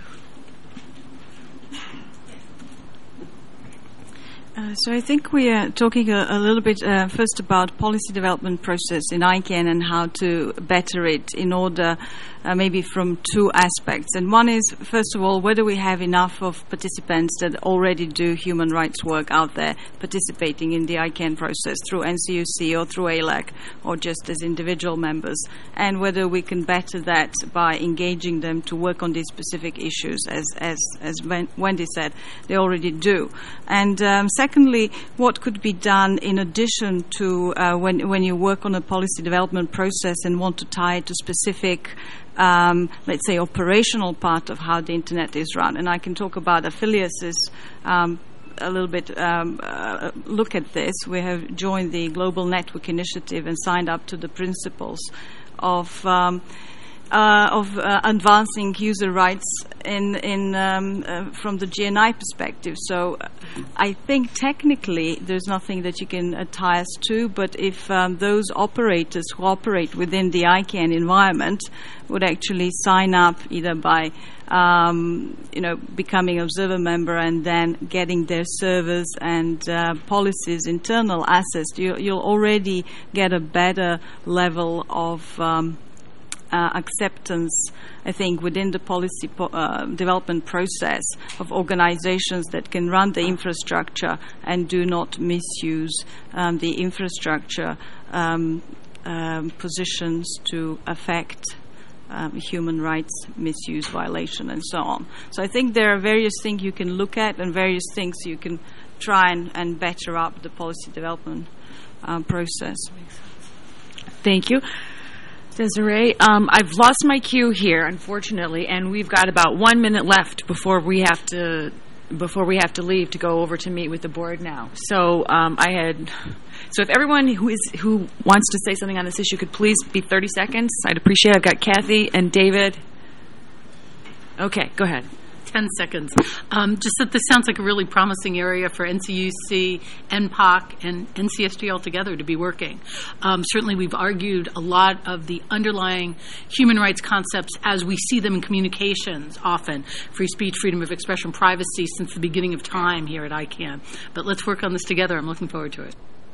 So I think we are talking a little bit first about policy development process in ICANN and how to better it in order maybe from two aspects. And one is, first of all, whether we have enough of participants that already do human rights work out there participating in the ICANN process through NCUC or through ALAC or just as individual members, and whether we can better that by engaging them to work on these specific issues, as Wendy said, they already do. And secondly, what could be done in addition to when you work on a policy development process and want to tie it to specific let's say, operational part of how the Internet is run. And I can talk about affiliates a little bit look at this. We have joined the Global Network Initiative and signed up to the principles of advancing user rights from the GNI perspective. So I think technically there's nothing that you can tie us to, but if those operators who operate within the ICANN environment would actually sign up either by becoming an observer member and then getting their servers and policies, internal assets, you'll already get a better level of acceptance, I think, within the policy development process of organizations that can run the infrastructure and do not misuse the infrastructure positions to affect human rights misuse, violation, and so on. So I think there are various things you can look at and various things you can try and better up the policy development process. Thank you. Desiree, I've lost my cue here, unfortunately, and we've got about 1 minute left before we have to leave to go over to meet with the board now. So so if everyone who wants to say something on this issue could please be 30 seconds, I'd appreciate it. I've got Kathy and David. Okay, go ahead. 10 seconds. Just that this sounds like a really promising area for NCUC, NPOC, and NCSG altogether to be working. Certainly we've argued a lot of the underlying human rights concepts as we see them in communications often, free speech, freedom of expression, privacy, since the beginning of time here at ICANN. But let's work on this together. I'm looking forward to it.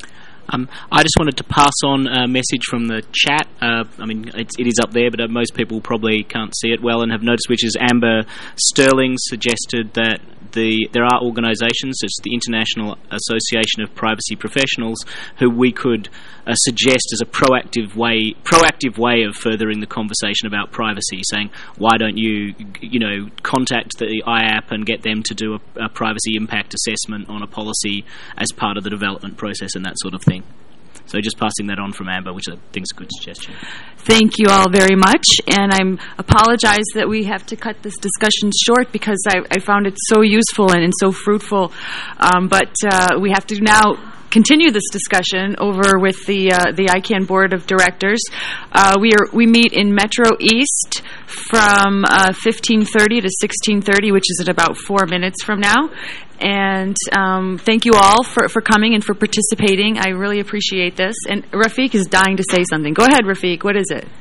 I just wanted to pass on a message from the chat. It is up there, but most people probably can't see it well and have noticed, which is Amber Sterling suggested that there are organisations such as the International Association of Privacy Professionals who we could suggest as a proactive way of furthering the conversation about privacy, saying, why don't you contact the IAP and get them to do a privacy impact assessment on a policy as part of the development process and that sort of thing. So just passing that on from Amber, which I think is a good suggestion. Thank you all very much, and I apologize that we have to cut this discussion short because I found it so useful and so fruitful. But we have to now continue this discussion over with the ICANN Board of Directors. We meet in Metro East from 15:30 to 16:30, which is at about 4 minutes from now. And thank you all for coming and for participating. I really appreciate this. And Rafiq is dying to say something. Go ahead, Rafiq. What is it?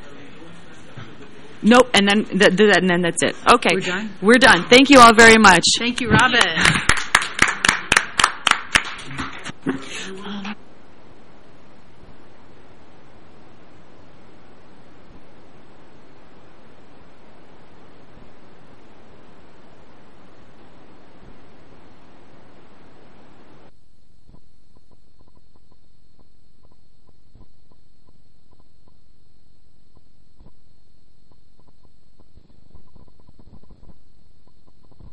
Nope. And then and then that's it. Okay. We're done? We're done. Thank you all very much. Thank you, Robin.